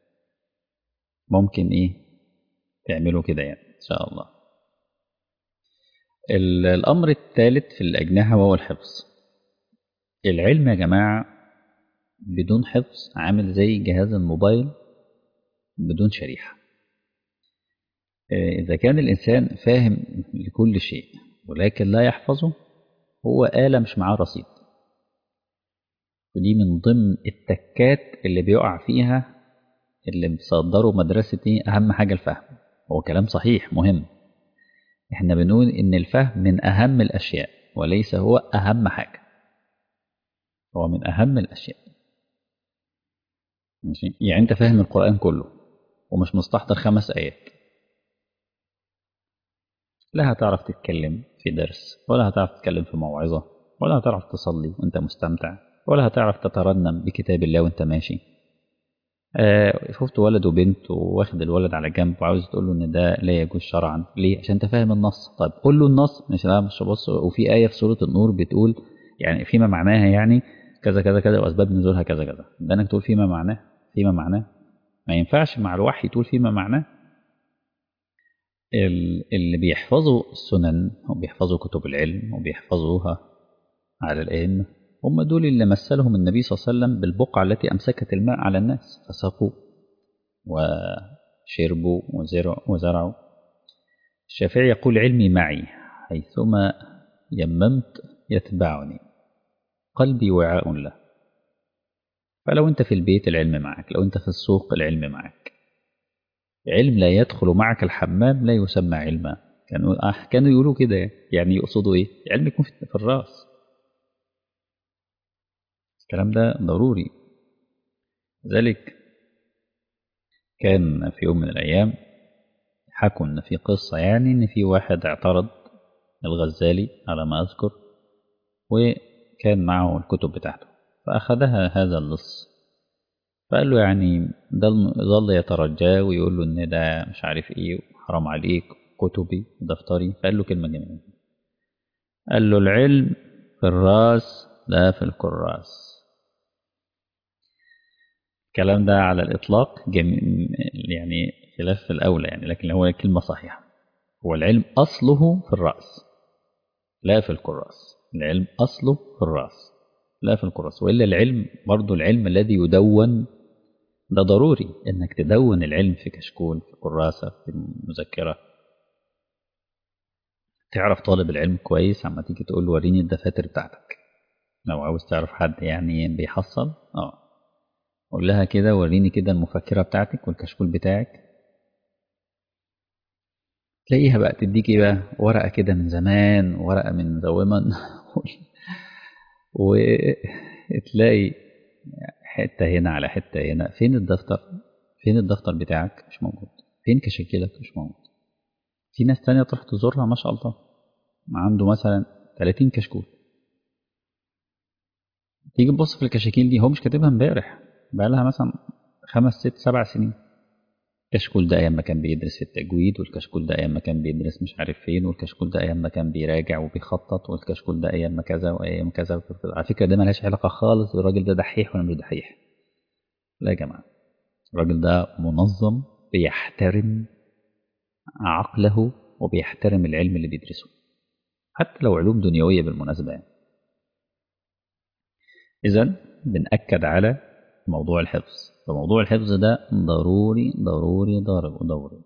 ممكن إيه تعملوا كده يعني إن شاء الله. الأمر الثالث في الأجنحة وهو الحفظ. العلم يا جماعة بدون حفظ عامل زي جهاز الموبايل بدون شريحة. إذا كان الإنسان فاهم لكل شيء ولكن لا يحفظه، هو آلة مش معاه رصيد. ودي من ضمن التكات اللي بيقع فيها اللي بيصدروا مدرسة إيه، أهم حاجة الفهم. هو كلام صحيح مهم، إحنا بنقول إن الفهم من أهم الأشياء وليس هو أهم حاجة، هو من أهم الأشياء. ماشي؟ يعني أنت فاهم القرآن كله ومش مستحضر 5 آيات، لا هتعرف تتكلم في درس، ولا هتعرف تتكلم في موعظة، ولا هتعرف تصلي وانت مستمتع، ولا هتعرف تترنم بكتاب الله وانت ماشي. شفت ولد وبنت واخد الولد على جنب وعاوز تقول له ان ده لا يجوز شرعا، ليه؟ عشان انت فاهم النص. طيب قول له النص، مش بص. وفي آية في سورة النور بتقول يعني فيما معناها يعني كذا كذا كذا وأسباب نزولها كذا كذا، ده انك تقول فيما معناه ما ينفعش مع الوحي تقول فيما معناه. اللي بيحفظوا السنن وبيحفظوا كتب العلم وبيحفظوها على الأئمة هم دول اللي مثلهم النبي صلى الله عليه وسلم بالبقعة التي أمسكت الماء على الناس فسقوا وشربوا وزرعوا. الشافعي يقول علمي معي حيثما يممت يتبعني، قلبي وعاء له. فلو أنت في البيت العلم معك، لو أنت في السوق العلم معك. علم لا يدخل معك الحمام لا يسمى علما. كانوا يقولوا كده، يعني يقصدوا ايه؟ علم يكون في الراس. الكلام ده ضروري. ذلك كان في يوم من الايام حكوا ان في قصة، يعني ان في واحد اعترض الغزالي على ما اذكر، وكان معه الكتب بتاعته فاخذها هذا اللص، فقال له يعني ظل يترجاه ويقول له ان ده مش عارف ايه، حرام عليك كتبي دفتري. فقال له كلمة جميلة، قال له العلم في الراس لا في الكراس. الكلام ده على الإطلاق يعني خلاف الأولى يعني، لكن هو كلمة صحيحة. هو العلم أصله في الرأس لا في الكراس. العلم أصله في الرأس لا في الكراس. وإلا العلم برضو العلم الذي يدون ده ضروري إنك تدون العلم في كشكول، في كراسة، في مذكرة. تعرف طالب العلم كويس عما تيجي تقول له وريني الدفاتر بتاعتك، لو عاوز تعرف حد يعني بيحصل، قول لها كده وريني كده المفكرة بتاعتك والكشكول بتاعك، تلاقيها بقى تديكي بقى ورقة كده من زمان، ورقة من زومن وتلاقي حتة هنا على حتة هنا. فين الدفتر؟ فين الدفتر بتاعك؟ مش موجود. فين كشاكيلك؟ مش موجود. في ناس تانية تروح تزورها ما شاء الله عنده مثلا 30 كشكول، تيجي تبص في الكشاكيل دي هو مش كاتبها امبارح، بقى لها مثلا 5 6 7 سنين. الكشكول ده ايام ما كان بيدرس في التجويد، والكشكول ده ايام ما كان بيدرس مش عارف فين، والكشكول ده ايام ما كان بيراجع وبيخطط، والكشكول ده ايام ما كذا وايام كذا وكذا. على فكره ده ملهاش علاقه خالص بالراجل ده دحيح ولا مش دحيح، لا يا جماعه، الراجل ده منظم، بيحترم عقله وبيحترم العلم اللي بيدرسه، حتى لو علوم دنيويه بالمناسبه يعني. اذا بنأكد على موضوع الحفظ، فموضوع الحفظ ده ضروري ضروري ضروري ضروري،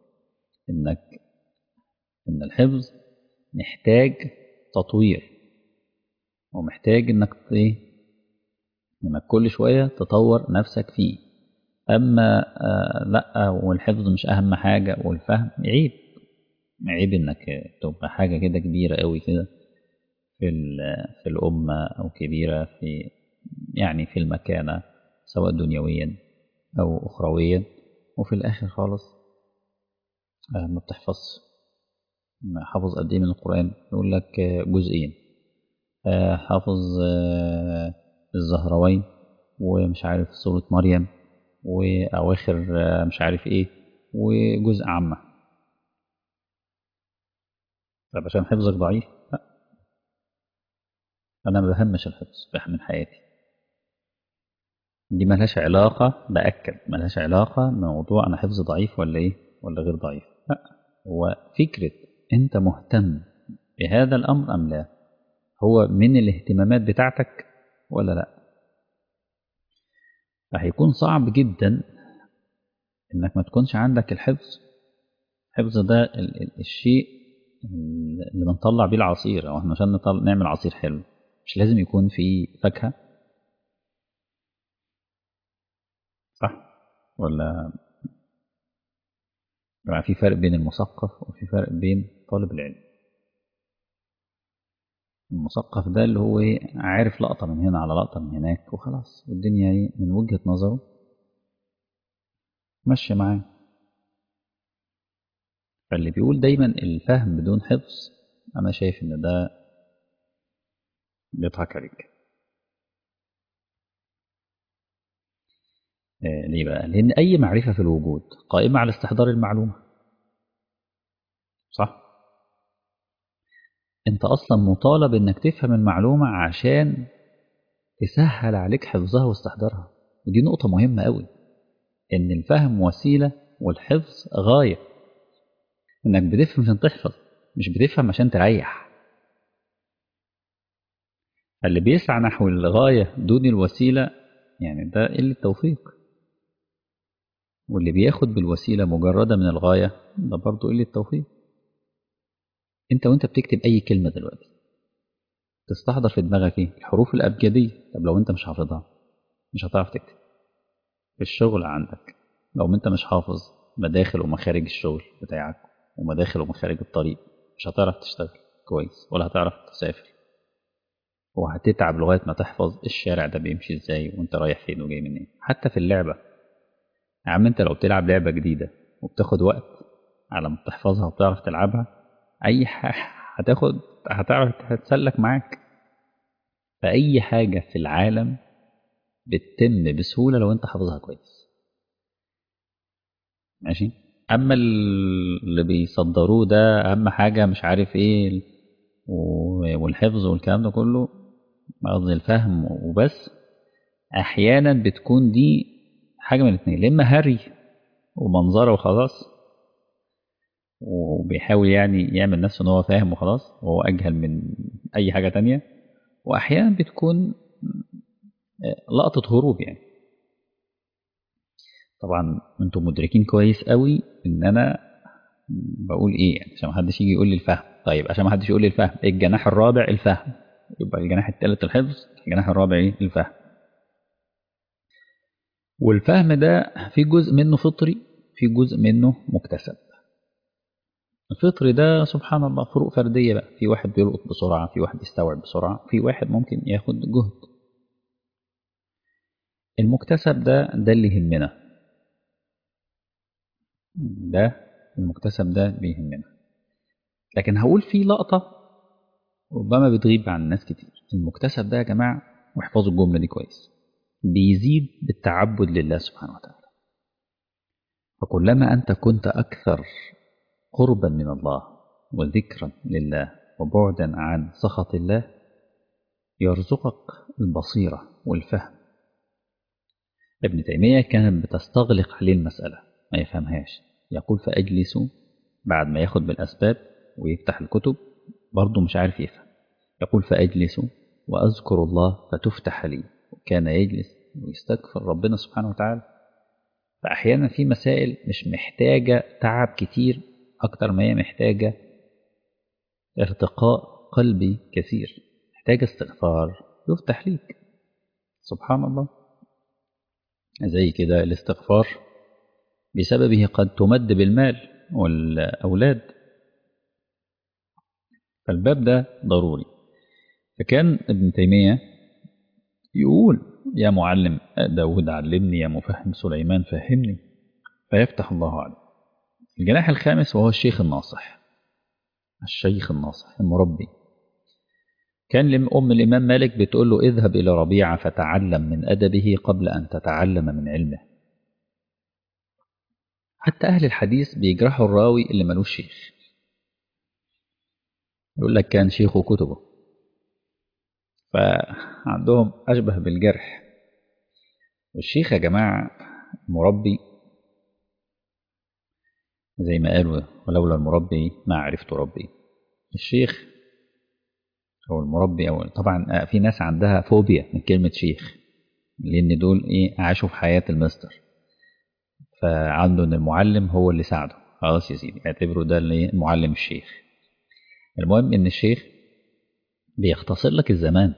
ان الحفظ محتاج تطوير، ومحتاج انك انك كل شويه تطور نفسك فيه. اما لا، والحفظ مش اهم حاجه، والفهم عيب، عيب انك تبقى حاجه كده كبيره قوي كده في الامه، او كبيره في يعني في المكانه، سواء دنيويا او اخرويا، وفي الاخر خالص ما بتحفظش. حافظ قد ايه من القران؟ يقول لك جزئين، حافظ الزهروين، ومش عارف سورة مريم، وأواخر مش عارف إيه، وجزء عامة. طب عشان حفظك ضعيف؟ لا، أنا ما بهمش الحفظ من حياتي. دي ملهاش علاقة، بأكد ملهاش علاقة بموضوع أنا حفظ ضعيف ولا إيه ولا غير ضعيف، لا، هو فكرة أنت مهتم بهذا الأمر أم لا، هو من الاهتمامات بتاعتك ولا لا. فهيكون صعب جدا انك ما تكونش عندك الحفظ. الحفظ ده الشيء اللي بنطلع بيه العصير، او احنا عشان نعمل عصير حلو مش لازم يكون فيه فاكهة، صح ولا؟ يعني في فرق بين المثقف وفي فرق بين طالب العلم. المثقف ده اللي هو عارف لقطة من هنا على لقطة من هناك وخلاص، والدنيا من وجهة نظره ماشية معاه. فاللي بيقول دايما الفهم بدون حفظ، انا شايف ان ده بيضحك عليك. ليه بقى؟ لأن أي معرفة في الوجود قائمة على استحضار المعلومة، صح؟ أنت أصلا مطالب إنك تفهم المعلومة عشان تسهل عليك حفظها واستحضارها، ودي نقطة مهمة قوي، إن الفهم وسيلة والحفظ غاية. إنك بتفهم عشان تحفظ، مش بتفهم عشان تريح. اللي بيسعى نحو الغاية دون الوسيلة يعني ده قلة توفيق، واللي بياخد بالوسيلة مجردة من الغاية ده برضه قلة توفيق. أنت وأنت بتكتب أي كلمة دلوقتي تستحضر في دماغك ايه؟ الحروف الأبجدية. طب لو انت مش حافظها مش هتعرف تكتب. في الشغل عندك لو انت مش حافظ مداخل ومخارج الشغل بتاعك ومداخل ومخارج الطريق مش هتعرف تشتغل كويس، ولا هتعرف تسافر، وهتتعب لغاية ما تحفظ الشارع ده بيمشي ازاي وانت رايح فين وجاي منين. حتى في اللعبة يا عم، انت لو بتلعب لعبة جديدة وبتاخد وقت على ما تحفظها وبتعرف تلعبها، اي حاجة هتعرف هتسلك معاك. فأي حاجة في العالم بتتم بسهولة لو انت حافظها كويس، ماشي. اما اللي بيصدروه ده اهم حاجة مش عارف ايه والحفظ والكلام ده كله، قصدي الفهم وبس، احيانا بتكون دي حاجة من الاتنين، اما هري ومنظره وخلاص، وبيحاول يعني يعمل نفسه ان هو فاهم وخلاص وهو اجهل من اي حاجة تانية، واحيانا بتكون لقطة هروب يعني. طبعا انتم مدركين كويس قوي ان انا بقول ايه يعني، عشان ما حدش يجي يقول لي الفهم. طيب عشان ما حدش يقول لي الفهم، الجناح الرابع الفهم، يبقى الجناح الثالث الحفظ، الجناح الرابع إيه؟ الفهم. والفهم ده في جزء منه فطري، في جزء منه مكتسب. الفطري ده سبحان الله فروق فردية بقى، في واحد بيلقط بسرعة، في واحد يستوعب بسرعة، في واحد ممكن ياخد جهد. المكتسب ده اللي يهمنا، ده المكتسب ده بيهمنا. لكن هقول في لقطة ربما بتغيب عن الناس كتير. المكتسب ده يا جماعة، واحفظوا الجملة دي كويس، بيزيد بالتعبد لله سبحانه وتعالى. فكلما أنت كنت أكثر قربا من الله وذكرا لله وبعدا عن سخط الله، يرزقك البصيرة والفهم. ابن تيمية كانت بتستغلق عليه المسألة، ما يفهمهاش، يقول فأجلس بعد ما ياخد بالأسباب ويفتح الكتب برضه مش عارف يفهم، يقول فأجلس وأذكر الله فتفتح لي. وكان يجلس ويستغفر ربنا سبحانه وتعالى. فأحيانا في مسائل مش محتاجة تعب كتير أكتر ما هي محتاجة ارتقاء قلبي كثير، محتاجة استغفار يفتح ليك. سبحان الله. زي كده الاستغفار بسببه قد تمد بالمال والأولاد، فالباب ده ضروري. فكان ابن تيمية يقول يا معلم داود علمني، يا مفهم سليمان فهمني، فيفتح الله عليه. الجناح الخامس وهو الشيخ الناصح، الشيخ الناصح المربي. كان أم الإمام مالك بتقول له اذهب إلى ربيعة فتعلم من أدبه قبل أن تتعلم من علمه. حتى أهل الحديث بيجرحوا الراوي اللي ملوش شيخ، يقول لك كان شيخه كتبه، فعندهم أشبه بالجرح. والشيخ يا جماعة مربي، زي ما قالوا ولولا المربي ما عرفت ربي. الشيخ أو المربي، أو طبعا في ناس عندها فوبيا من كلمة شيخ، لأن دول إيه عاشوا في حياة المستر، فعنده إن المعلم هو اللي ساعده، خلاص يا سيدي اعتبره ده اللي المعلم الشيخ. المهم إن الشيخ بيختصر لك الزمان،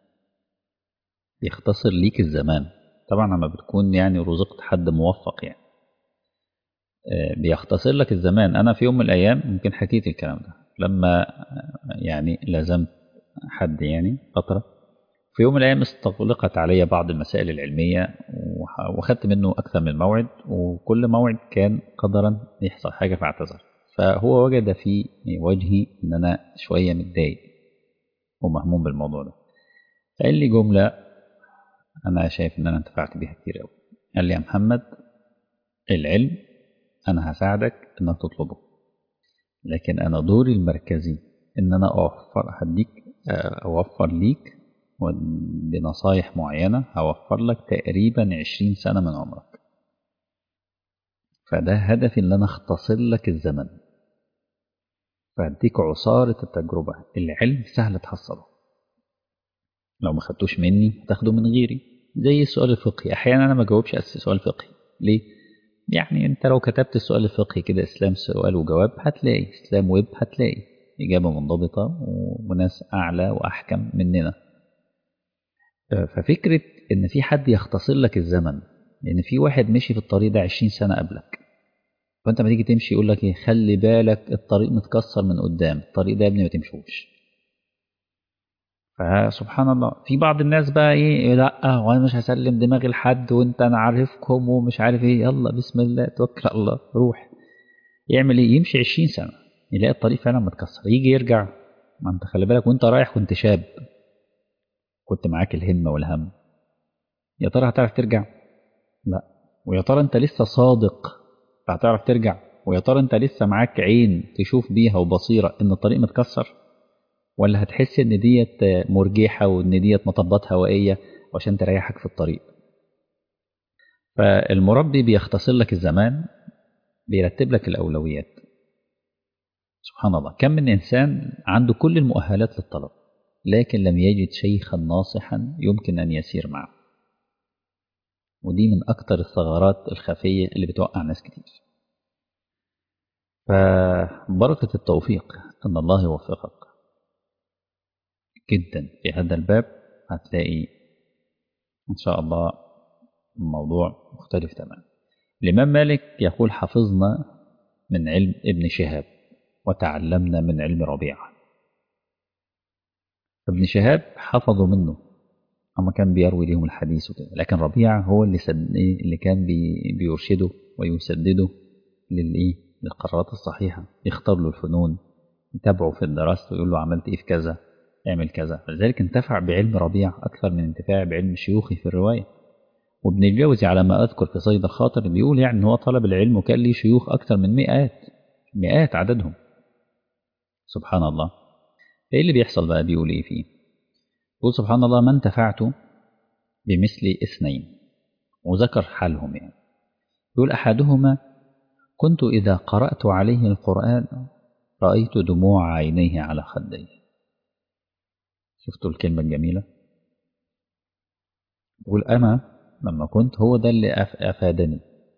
بيختصر ليك الزمان. طبعا لما بتكون يعني رزقت حد موفق يعني بيختصر لك الزمان. أنا في يوم من الأيام ممكن حكيت الكلام ده لما يعني لازمت حد يعني فترة، في يوم من الأيام استغلقت علي بعض المسائل العلمية وخدت منه أكثر من موعد، وكل موعد كان قدرا يحصل حاجة فاعتذر. فهو وجد في وجهي إن أنا شوية متضايق ومهموم بالموضوع ده، فقال لي جملة أنا شايف إن أنا انتفعت بيها كتير أوي. قال لي يا محمد، العلم أنا هساعدك إنك تطلبه، لكن أنا دوري المركزي إن أنا أوفر ليك بنصايح معينة، هوفر لك تقريبا 20 سنة من عمرك. فده هدفي إن أنا أختصر لك الزمن، فأديك عصارة التجربة. العلم سهل تحصله، لو ما خدتوش مني تاخده من غيري. زي السؤال الفقهي، أحيانا أنا ما جاوبش سؤال فقهي ليه؟ يعني أنت لو كتبت السؤال الفقهي كده إسلام سؤال وجواب هتلاقي، إسلام ويب هتلاقي إجابة منضبطة وناس أعلى وأحكم مننا. ففكرة إن في حد يختصر لك الزمن، لأن في واحد مشي في الطريق ده 20 سنة قبلك، فأنت ما تيجي تمشي يقول لك إيه، خلي بالك الطريق متكسر من قدام، الطريق ده يا ابني ما تمشوش. فسبحان الله في بعض الناس بقى إيه، لا وأنا مش هسلم دماغي لحد وأنت أنا عارفكم ومش عارف إيه، يلا بسم الله توكل على الله روح. يعمل إيه؟ يمشي 20 سنة يلاقي الطريق فعلا متكسر، يجي يرجع. ما أنت خلي بالك وأنت رايح كنت شاب، كنت معاك الهمة والهم، يا ترى هتعرف ترجع؟ لا. ويا ترى انت لسه صادق فهتعرف ترجع؟ ويا ترى انت لسه معاك عين تشوف بيها وبصيرة ان الطريق متكسر؟ ولا هتحس ان ديت مرجحة وان ديت مطبات هوائية عشان تريحك في الطريق؟ فالمربي بيختصر لك الزمان، بيرتب لك الأولويات. سبحان الله، كم من إنسان عنده كل المؤهلات للطلب لكن لم يجد شيخا ناصحا يمكن أن يسير معه. ودي من أكتر الثغرات الخفية اللي بتوقع ناس كتير. فبركة التوفيق أن الله يوفقك. جدا في هذا الباب هتلاقي إن شاء الله الموضوع مختلف تماما. الإمام مالك يقول حفظنا من علم ابن شهاب وتعلمنا من علم ربيعة. ابن شهاب حفظوا منه، أما كان بيروي لهم الحديث وكده، لكن ربيعة هو اللي كان بيرشده ويسدده للقرارات الصحيحة، يختار له الفنون، يتابعه في الدراسة ويقول له عملت إيه في كذا، اعمل كذا. فلذلك انتفع بعلم ربيعة أكثر من انتفاع بعلم شيوخي في الرواية. وابن الجوزي على ما أذكر في صيد الخاطر بيقول يعني إن هو طلب العلم وكان ليه شيوخ أكثر من مئات عددهم. سبحان الله. إيه اللي بيحصل بقى؟ بيقول إيه فيه؟ يقول سبحان الله: ما انتفعت بمثل اثنين، وذكر حالهم يعني. يقول أحدهما: كنت إذا قرأت عليه القرآن رأيت دموع عينيه على خديه. شفتوا الكلمة الجميلة؟ يقول أنا لما كنت هو ده اللي أفادني.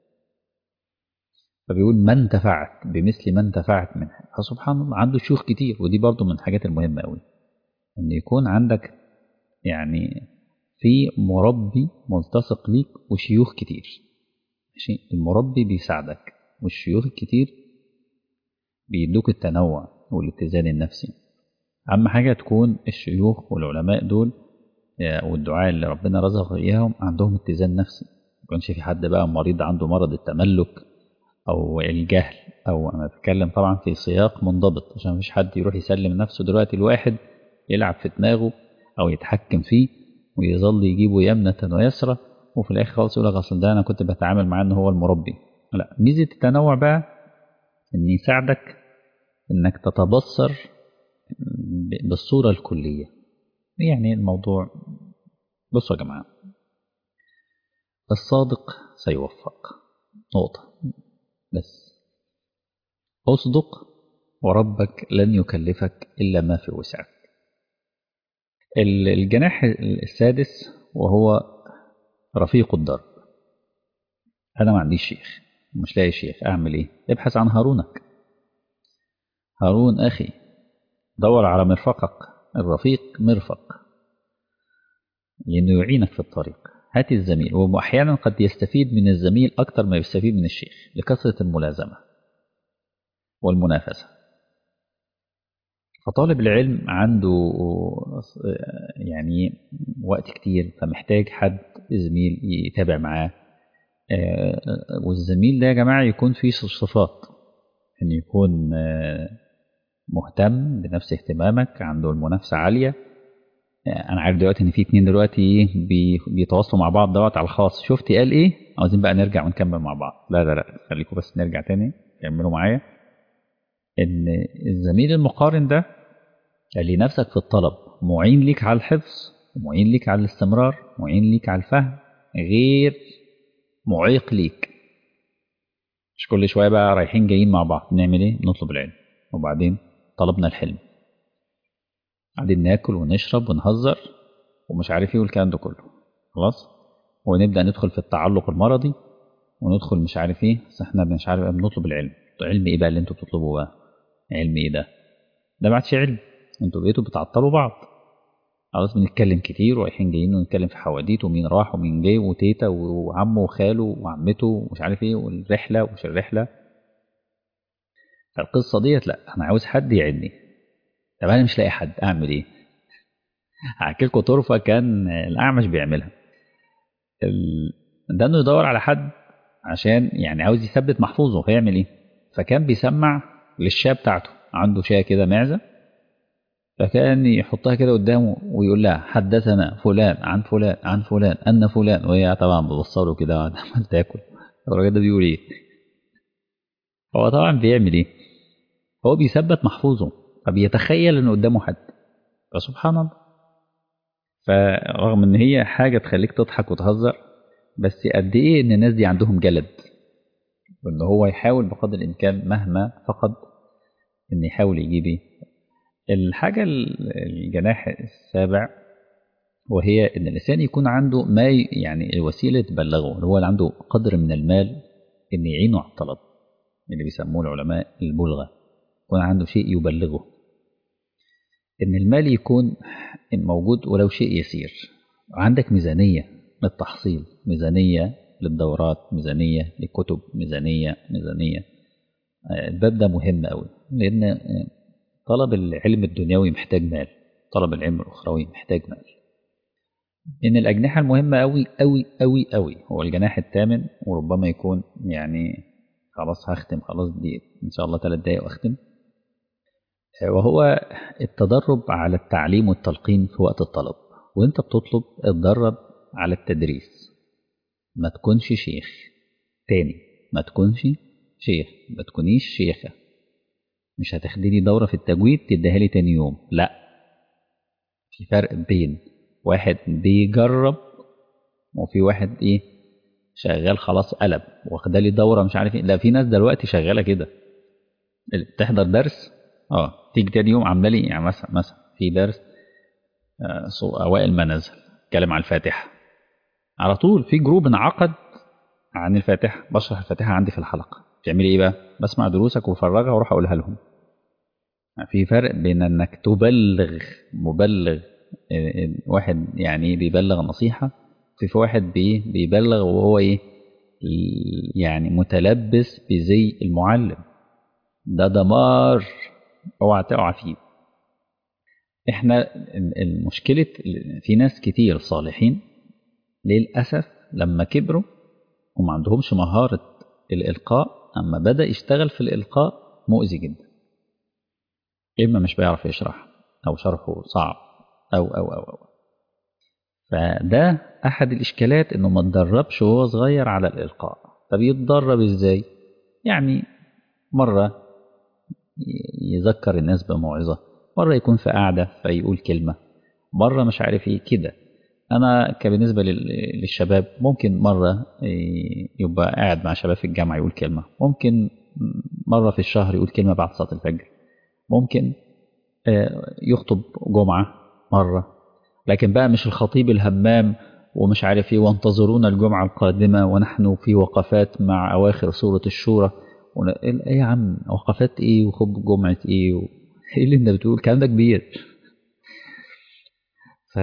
فبيقول ما انتفعت بمثل ما انتفعت منه. فسبحان الله عنده شيوخ كتير، ودي برضو من الحاجات المهمة قوي ان يكون عندك يعني في مربي ملتصق ليك وشيوخ كتير. ماشي، المربي بيساعدك والشيوخ الكتير بيدوك التنوع والاتزان النفسي. اهم حاجة تكون الشيوخ والعلماء دول والدعاء اللي ربنا رزق اياهم عندهم اتزان نفسي، ما يكونش في حد بقى مريض عنده مرض التملك او الجهل. او انا بتكلم طبعا في سياق منضبط عشان مفيش حد يروح يسلم نفسه دلوقتي الواحد يلعب في دماغه او يتحكم فيه ويظل يجيبه يمنة ويسرى وفي الاخر خالص يقول لك اصل ده انا كنت بتعامل معاه ان هو المربي. لا، ميزة التنوع بقى ان يساعدك انك تتبصر بالصورة الكلية. يعني الموضوع بصوا يا جماعة، الصادق سيوفق، نقطة. بس اصدق وربك لن يكلفك إلا ما في وسعك. الجناح السادس وهو رفيق الدرب. أنا ما عنديش شيخ، مش لاقي شيخ، أعمل إيه؟ ابحث عن هارونك. هارون أخي، دور على مرفقك. الرفيق مرفق لأنه يعينك في الطريق. هات الزميل، وأحيانا قد يستفيد من الزميل أكثر ما يستفيد من الشيخ لكثرة الملازمة والمنافسة. فطالب العلم عنده يعني وقت كتير، فمحتاج حد زميل يتابع معاه. والزميل ده يا جماعة يكون فيه صفات، ان يكون مهتم بنفس اهتمامك، عنده المنافسة عالية. انا عارف دلوقتي ان في اتنين دلوقتي بيتواصلوا مع بعض دوت على الخاص. شفتي قال ايه؟ عاوزين بقى نرجع ونكمل مع بعض. لا لا لا، خليكم بس نرجع تاني كملوا معايا. ان الزميل المقارن ده خلي نفسك في الطلب معين ليك على الحفظ، معين ليك على الاستمرار، معين ليك على الفهم، غير معيق ليك. مش كل شوية بقى رايحين جايين مع بعض نعمل ايه؟ نطلب العلم، وبعدين طلبنا الحلم، قاعدين ناكل ونشرب ونهزر ومش عارف ايه والكلام ده كله، خلاص. ونبدأ ندخل في التعلق المرضي وندخل مش عارف ايه، بس احنا مش عارف بنطلب العلم. علم ايه بقى اللي انتوا بتطلبوه بقى؟ علم ايه ده؟ ده ما عادش علم، انتوا بقيتوا بتعطلوا بعض. خلاص بنتكلم كتير ورايحين جايين ونتكلم في حواديت ومين راح ومين جاي وتيتا وعمه وخاله وعمته ومش عارف ايه والرحله ومش الرحله. القصه ديت لا، انا عاوز حد يعدني. طب انا مش لاقي حد، اعمل ايه؟ هحكي لكم طرفه كان الاعمش بيعملها. ده انه يدور على حد عشان يعني عاوز يثبت محفوظه، فيعمل ايه؟ فكان بيسمع للشاة بتاعته، عنده شاة كده معزه، فكان يحطها كده قدامه ويقول لها حدثنا فلان عن فلان عن فلان أن فلان، وهي طبعا ببصره كده عمال تاكل. الراجل ده بيقول ايه؟ هو طبعا بيعمل ايه؟ هو بيثبت محفوظه، فبيتخيل ان قدامه حد. فسبحان الله، فرغم ان هي حاجة تخليك تضحك وتهزر، بس قد ايه ان الناس دي عندهم جلد، وان هو يحاول بقدر الامكان مهما فقد ان يحاول يجيب ايه. الحاجة الجناح السابع وهي ان الانسان يكون عنده ما يعني الوسيله تبلغه، اللي هو اللي عنده قدر من المال ان يعينه على الطلب، اللي بيسموه العلماء البلغه، يكون عنده شيء يبلغه. إن المال يكون موجود ولو شيء يسير، عندك ميزانية للتحصيل، ميزانية للدورات، ميزانية لكتب، ميزانية. الباب ده مهم أوي، لأن طلب العلم الدنيوي محتاج مال، طلب العلم الأخروي محتاج مال. إن الأجنحة المهمة أوي أوي أوي أوي هو الجناح الثامن، وربما يكون يعني خلاص هختم، خلاص دي إن شاء الله 3 دقايق وأختم. وهو التدرب على التعليم والتلقين في وقت الطلب. وانت بتطلب اتدرب على التدريس، ما تكونش شيخ. تاني، ما تكونش شيخ، ما تكونيش شيخة. مش هتاخدي لي دورة في التجويد تديها لي تاني يوم، لا. في فرق بين واحد بيجرب وفي واحد ايه شغال خلاص قلب واخده لي دورة مش عارف ايه. لا، في ناس دلوقتي شغالة كده، اللي بتحضر درس تيجي تاني يوم عامله لي يعني مثلا في درس اوائل ما نزل اتكلم على الفاتحه، على طول في جروب انعقد عن الفاتحه، بشرح الفاتحه عندي في الحلقه. تعملي ايه بقى؟ بسمع دروسك وفرغها واروح اقولها لهم. في فرق بين انك تبلغ مبلغ، واحد يعني بيبلغ نصيحه، في واحد بيبلغ وهو ايه يعني متلبس بزي المعلم. ده دمار، اوعى تقع فيه. احنا المشكلة في ناس كتير صالحين للأسف لما كبروا وما عندهمش مهارة الإلقاء، أما بدأ يشتغل في الإلقاء مؤذي جدا. إما مش بيعرف يشرح أو شرحه صعب أو فده أحد الإشكالات، إنه ما اتدربش وهو صغير على الإلقاء. طب يتدرب إزاي؟ يعني مرة يذكر الناس بموعظة، مرة يكون في قاعدة فيقول كلمة، مرة مش عارف ايه كده. انا بالنسبة للشباب ممكن مرة يبقى قاعد مع شباب في الجامعة يقول كلمة، ممكن مرة في الشهر يقول كلمة بعد صلاة الفجر، ممكن يخطب جمعة مرة. لكن بقى مش الخطيب الهمام ومش عارف ايه وانتظرونا الجمعة القادمة ونحن في وقفات مع أواخر سورة الشورى. ايه يا عم، وقفات ايه وخطب جمعة ايه ايه اللي انت بتقول؟ الكلام ده كبير. ف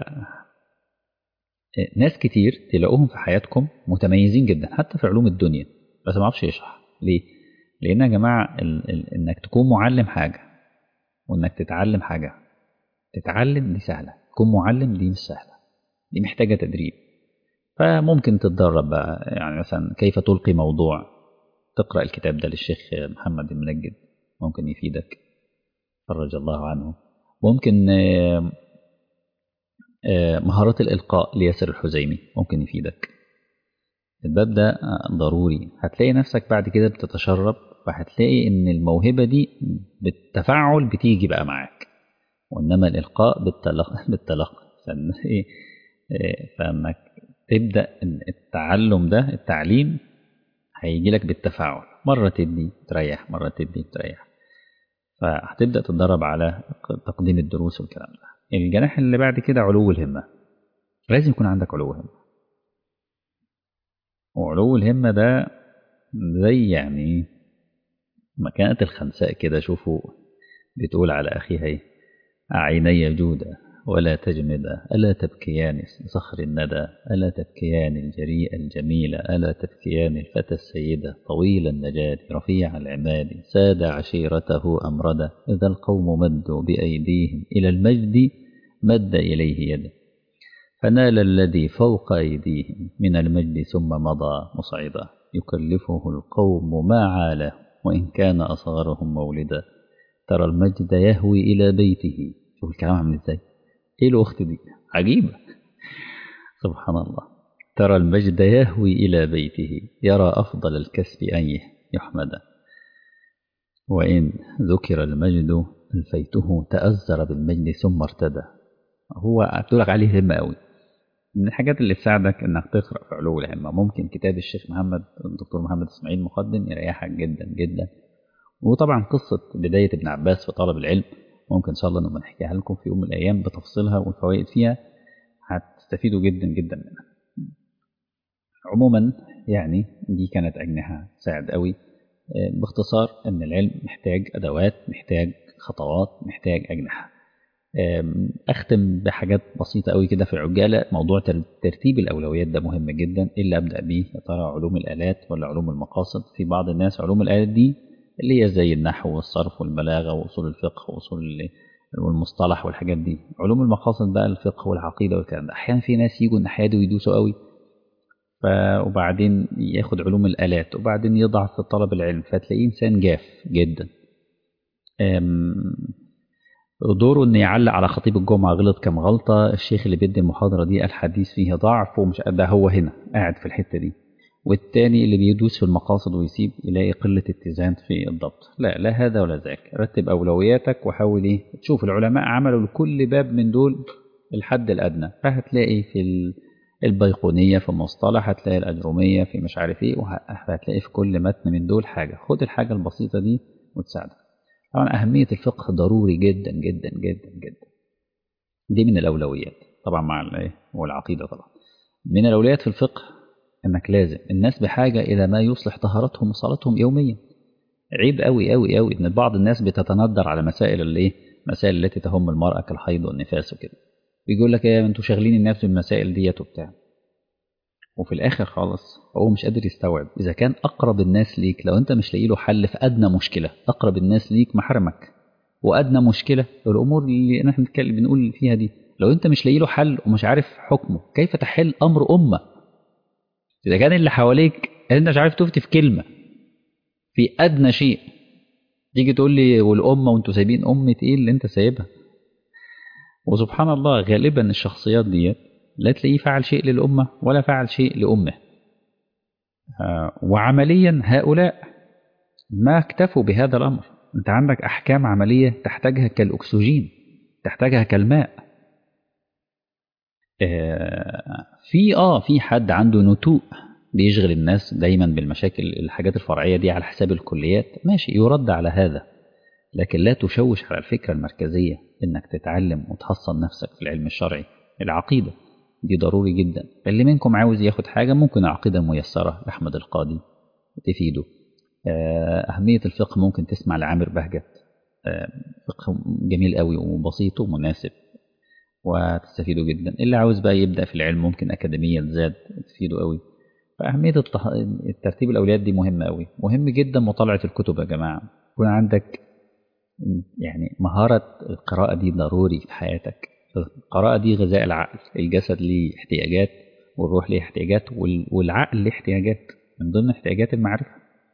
ناس كتير تلاقوهم في حياتكم متميزين جدا حتى في علوم الدنيا، بس ما عرفش يشرح. ليه؟ لأن يا جماعة إنك تكون معلم حاجة وإنك تتعلم حاجة. تتعلم دي سهلة، تكون معلم دي مش سهلة، دي محتاجة تدريب. فممكن تتدرب بقى، يعني مثلا كيف تلقي موضوع، تقرأ الكتاب ده للشيخ محمد المنجد ممكن يفيدك فرج الله عنه. ممكن مهارات الإلقاء لياسر الحزيمي ممكن يفيدك. الباب ده ضروري. هتلاقي نفسك بعد كده بتتشرب، فهتلاقي ان الموهبة دي بالتفاعل بتيجي بقى معاك، وانما الإلقاء بالتلقي. فانك تبدأ التعلم ده، التعليم هيجي لك بالتفاعل، مرة تدي تريح، مرة تدي تريح. فهتبدأ تتدرب على تقديم الدروس والكلام ده. الجناح اللي بعد كده علو الهمة. لازم يكون عندك علو همة. وعلو الهمة ده زي يعني مكانة الخنساء كده. شوفوا بتقول على أخيها إيه: أعيني جودا ولا تجمدا، ألا تبكيان صخر الندى، ألا تبكيان الجريء الجميل، ألا تبكيان الفتى السيدة طويل النجاد رفيع العماد ساد عشيرته أمردا، إذا القوم مدوا بأيديهم إلى المجد مد إليه يده، فنال الذي فوق أيديهم من المجد ثم مضى مصعدا، يكلفه القوم ما عاله وإن كان أصغرهم مولدا، ترى المجد يهوي إلى بيته. شوف الكلام عامل إزاي، إيه الأخت دي عجيبة، سبحان الله. ترى المجد يهوي إلى بيته يرى أفضل الكسب أن يحمد، وإن ذكر المجد الفيته تأزر بالمجد ثم ارتدى. هو بتقولك عليه همة قوي. من الحاجات اللي تساعدك انك تقرا في علو الهمه ممكن كتاب الشيخ محمد الدكتور محمد اسماعيل مقدم، يريحك جدا جدا. وطبعا قصه بدايه ابن عباس في طلب العلم ممكن ان شاء الله نبقى نحكيها لكم في يوم من الايام بتفصيلها والفوائد فيها، هتستفيدوا جدا جدا منها. عموما يعني دي كانت اجنحه تساعد قوي. باختصار ان العلم محتاج ادوات، محتاج خطوات، محتاج اجنحه. أختم بحاجات بسيطة قوي كده في عجالة. موضوع ترتيب الأولويات ده مهم جدا. إيه اللي أبدأ بيه؟ يا ترى علوم الآلات ولا علوم المقاصد؟ في بعض الناس علوم الآلات دي اللي هي زي النحو والصرف والبلاغة وأصول الفقه والمصطلح والحاجات دي. علوم المقاصد بقى الفقه والعقيدة والكلام ده. أحيانا في ناس يجوا الناحية دي ويدوسوا قوي، وبعدين ياخد علوم الآلات وبعدين يضعف في طلب العلم، فتلاقيه إنسان جاف جدا. دوره إن يعلق على خطيب الجمعة غلط كم غلطة، الشيخ اللي بيدي المحاضرة دي الحديث فيه ضعف ومش ده هو هنا قاعد في الحتة دي، والتاني اللي بيدوس في المقاصد ويسيب يلاقي قلة اتزان في الضبط. لا لا هذا ولا ذاك. رتب أولوياتك وحاول تشوف العلماء عملوا لكل باب من دول الحد الأدنى، فهتلاقي في البيقونية في المصطلح، هتلاقي الأجرومية في مش عارف ايه، وهتلاقي في كل متن من دول حاجة. خد الحاجة البسيطة دي وتساعدك. طبعا أهمية الفقه ضروري جدا جدا جدا جدا، دي من الأولويات طبعا مع والعقيدة طبعا. من الأولويات في الفقه إنك لازم، الناس بحاجة إلى ما يصلح طهارتهم وصلاتهم يوميا. عيب قوي قوي قوي إن بعض الناس بتتندر على مسائل التي تهم المرأة كالحيض والنفاس وكده، بيقول لك ايه انتوا شاغلين الناس بالمسائل ديت وبتاع، وفي الآخر خالص هو مش قادر يستوعب. إذا كان أقرب الناس ليك، لو أنت مش لاقي له حل في أدنى مشكلة، أقرب الناس ليك محرمك، وأدنى مشكلة الأمور اللي احنا بنقول فيها دي، لو أنت مش لاقي له حل ومش عارف حكمه، كيف تحل أمر أمة؟ إذا كان اللي حواليك أنت مش عارف تفتي في كلمة في أدنى شيء، تيجي تقول لي والأمة وأنتوا سايبين أمة إيه اللي أنت سايبها؟ وسبحان الله غالبا الشخصيات دي لا تلاقيه فعل شيء للأمة ولا فعل شيء لأمه. وعمليا هؤلاء ما اكتفوا بهذا الأمر. أنت عندك أحكام عملية تحتاجها كالأكسجين، تحتاجها كالماء. في حد عنده نتوء بيشغل الناس دايما بالمشاكل الحاجات الفرعية دي على حساب الكليات، ماشي يرد على هذا، لكن لا تشوش على الفكرة المركزية إنك تتعلم وتحصن نفسك في العلم الشرعي. العقيدة دي ضروري جدا. اللي منكم عاوز ياخد حاجة ممكن العقيدة ميسرة لأحمد القاضي تفيده. أهمية الفقه ممكن تسمع لعامر بهجت، فقه جميل قوي وبسيط ومناسب وتستفيدوا جدا. اللي عاوز بقى يبدأ في العلم ممكن أكاديمية زاد تفيده قوي. فأهمية الترتيب الأولويات دي مهمة قوي. مهم جدا مطالعة الكتب يا جماعة، يكون عندك يعني مهارة القراءة دي ضروري في حياتك. القراءة دي غذاء العقل، الجسد ليه احتياجات والروح ليه احتياجات والعقل ليه احتياجات، من ضمن احتياجات المعرفة.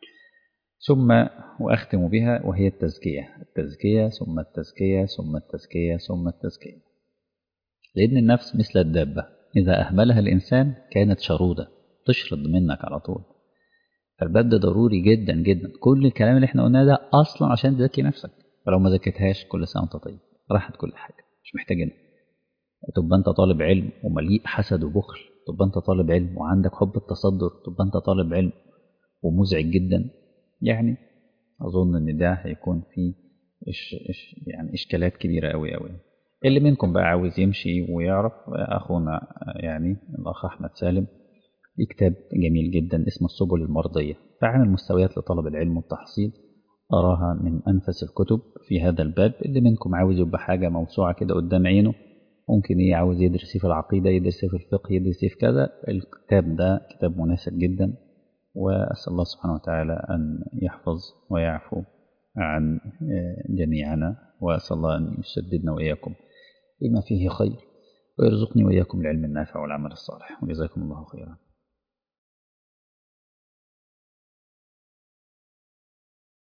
ثم وأختم بها وهي التزكية ثم التزكية ثم التزكية ثم التزكية. لأن النفس مثل الدابة، إذا أهملها الإنسان كانت شرودة تشرد منك على طول. فالباب ده ضروري جدا جدا. كل الكلام اللي احنا قلناه ده أصلا عشان تزكي نفسك، فلو ما زكيتهاش كل سنة وانت طيب راحت كل حاجة، مش محتاجين. تبقى انت طالب علم ومليء حسد وبخل، تبقى انت طالب علم وعندك حب التصدر، تبقى انت طالب علم ومزعج جدا. يعني أظن إن ده هيكون فيه يعني إشكالات كبيرة أوي أوي. اللي منكم بقى عاوز يمشي ويعرف، أخونا يعني الأخ أحمد سالم ليه كتاب جميل جدا اسمه السبل المرضية، فعامل مستويات لطلب العلم والتحصيل، أراها من أنفس الكتب في هذا الباب. اللي منكم عاوز يبقى حاجة موسوعة كده قدام عينه، ممكن عاوز يدرس في العقيدة، يدرس في الفقه، يدرس في كذا، الكتاب ده كتاب مناسب جدا. وأسأل الله سبحانه وتعالى أن يحفظ ويعفو عن جميعنا، وأسأل الله أن يسددنا وإياكم بما فيه خير، ويرزقني وإياكم العلم النافع والعمل الصالح، وجزاكم الله خيرا.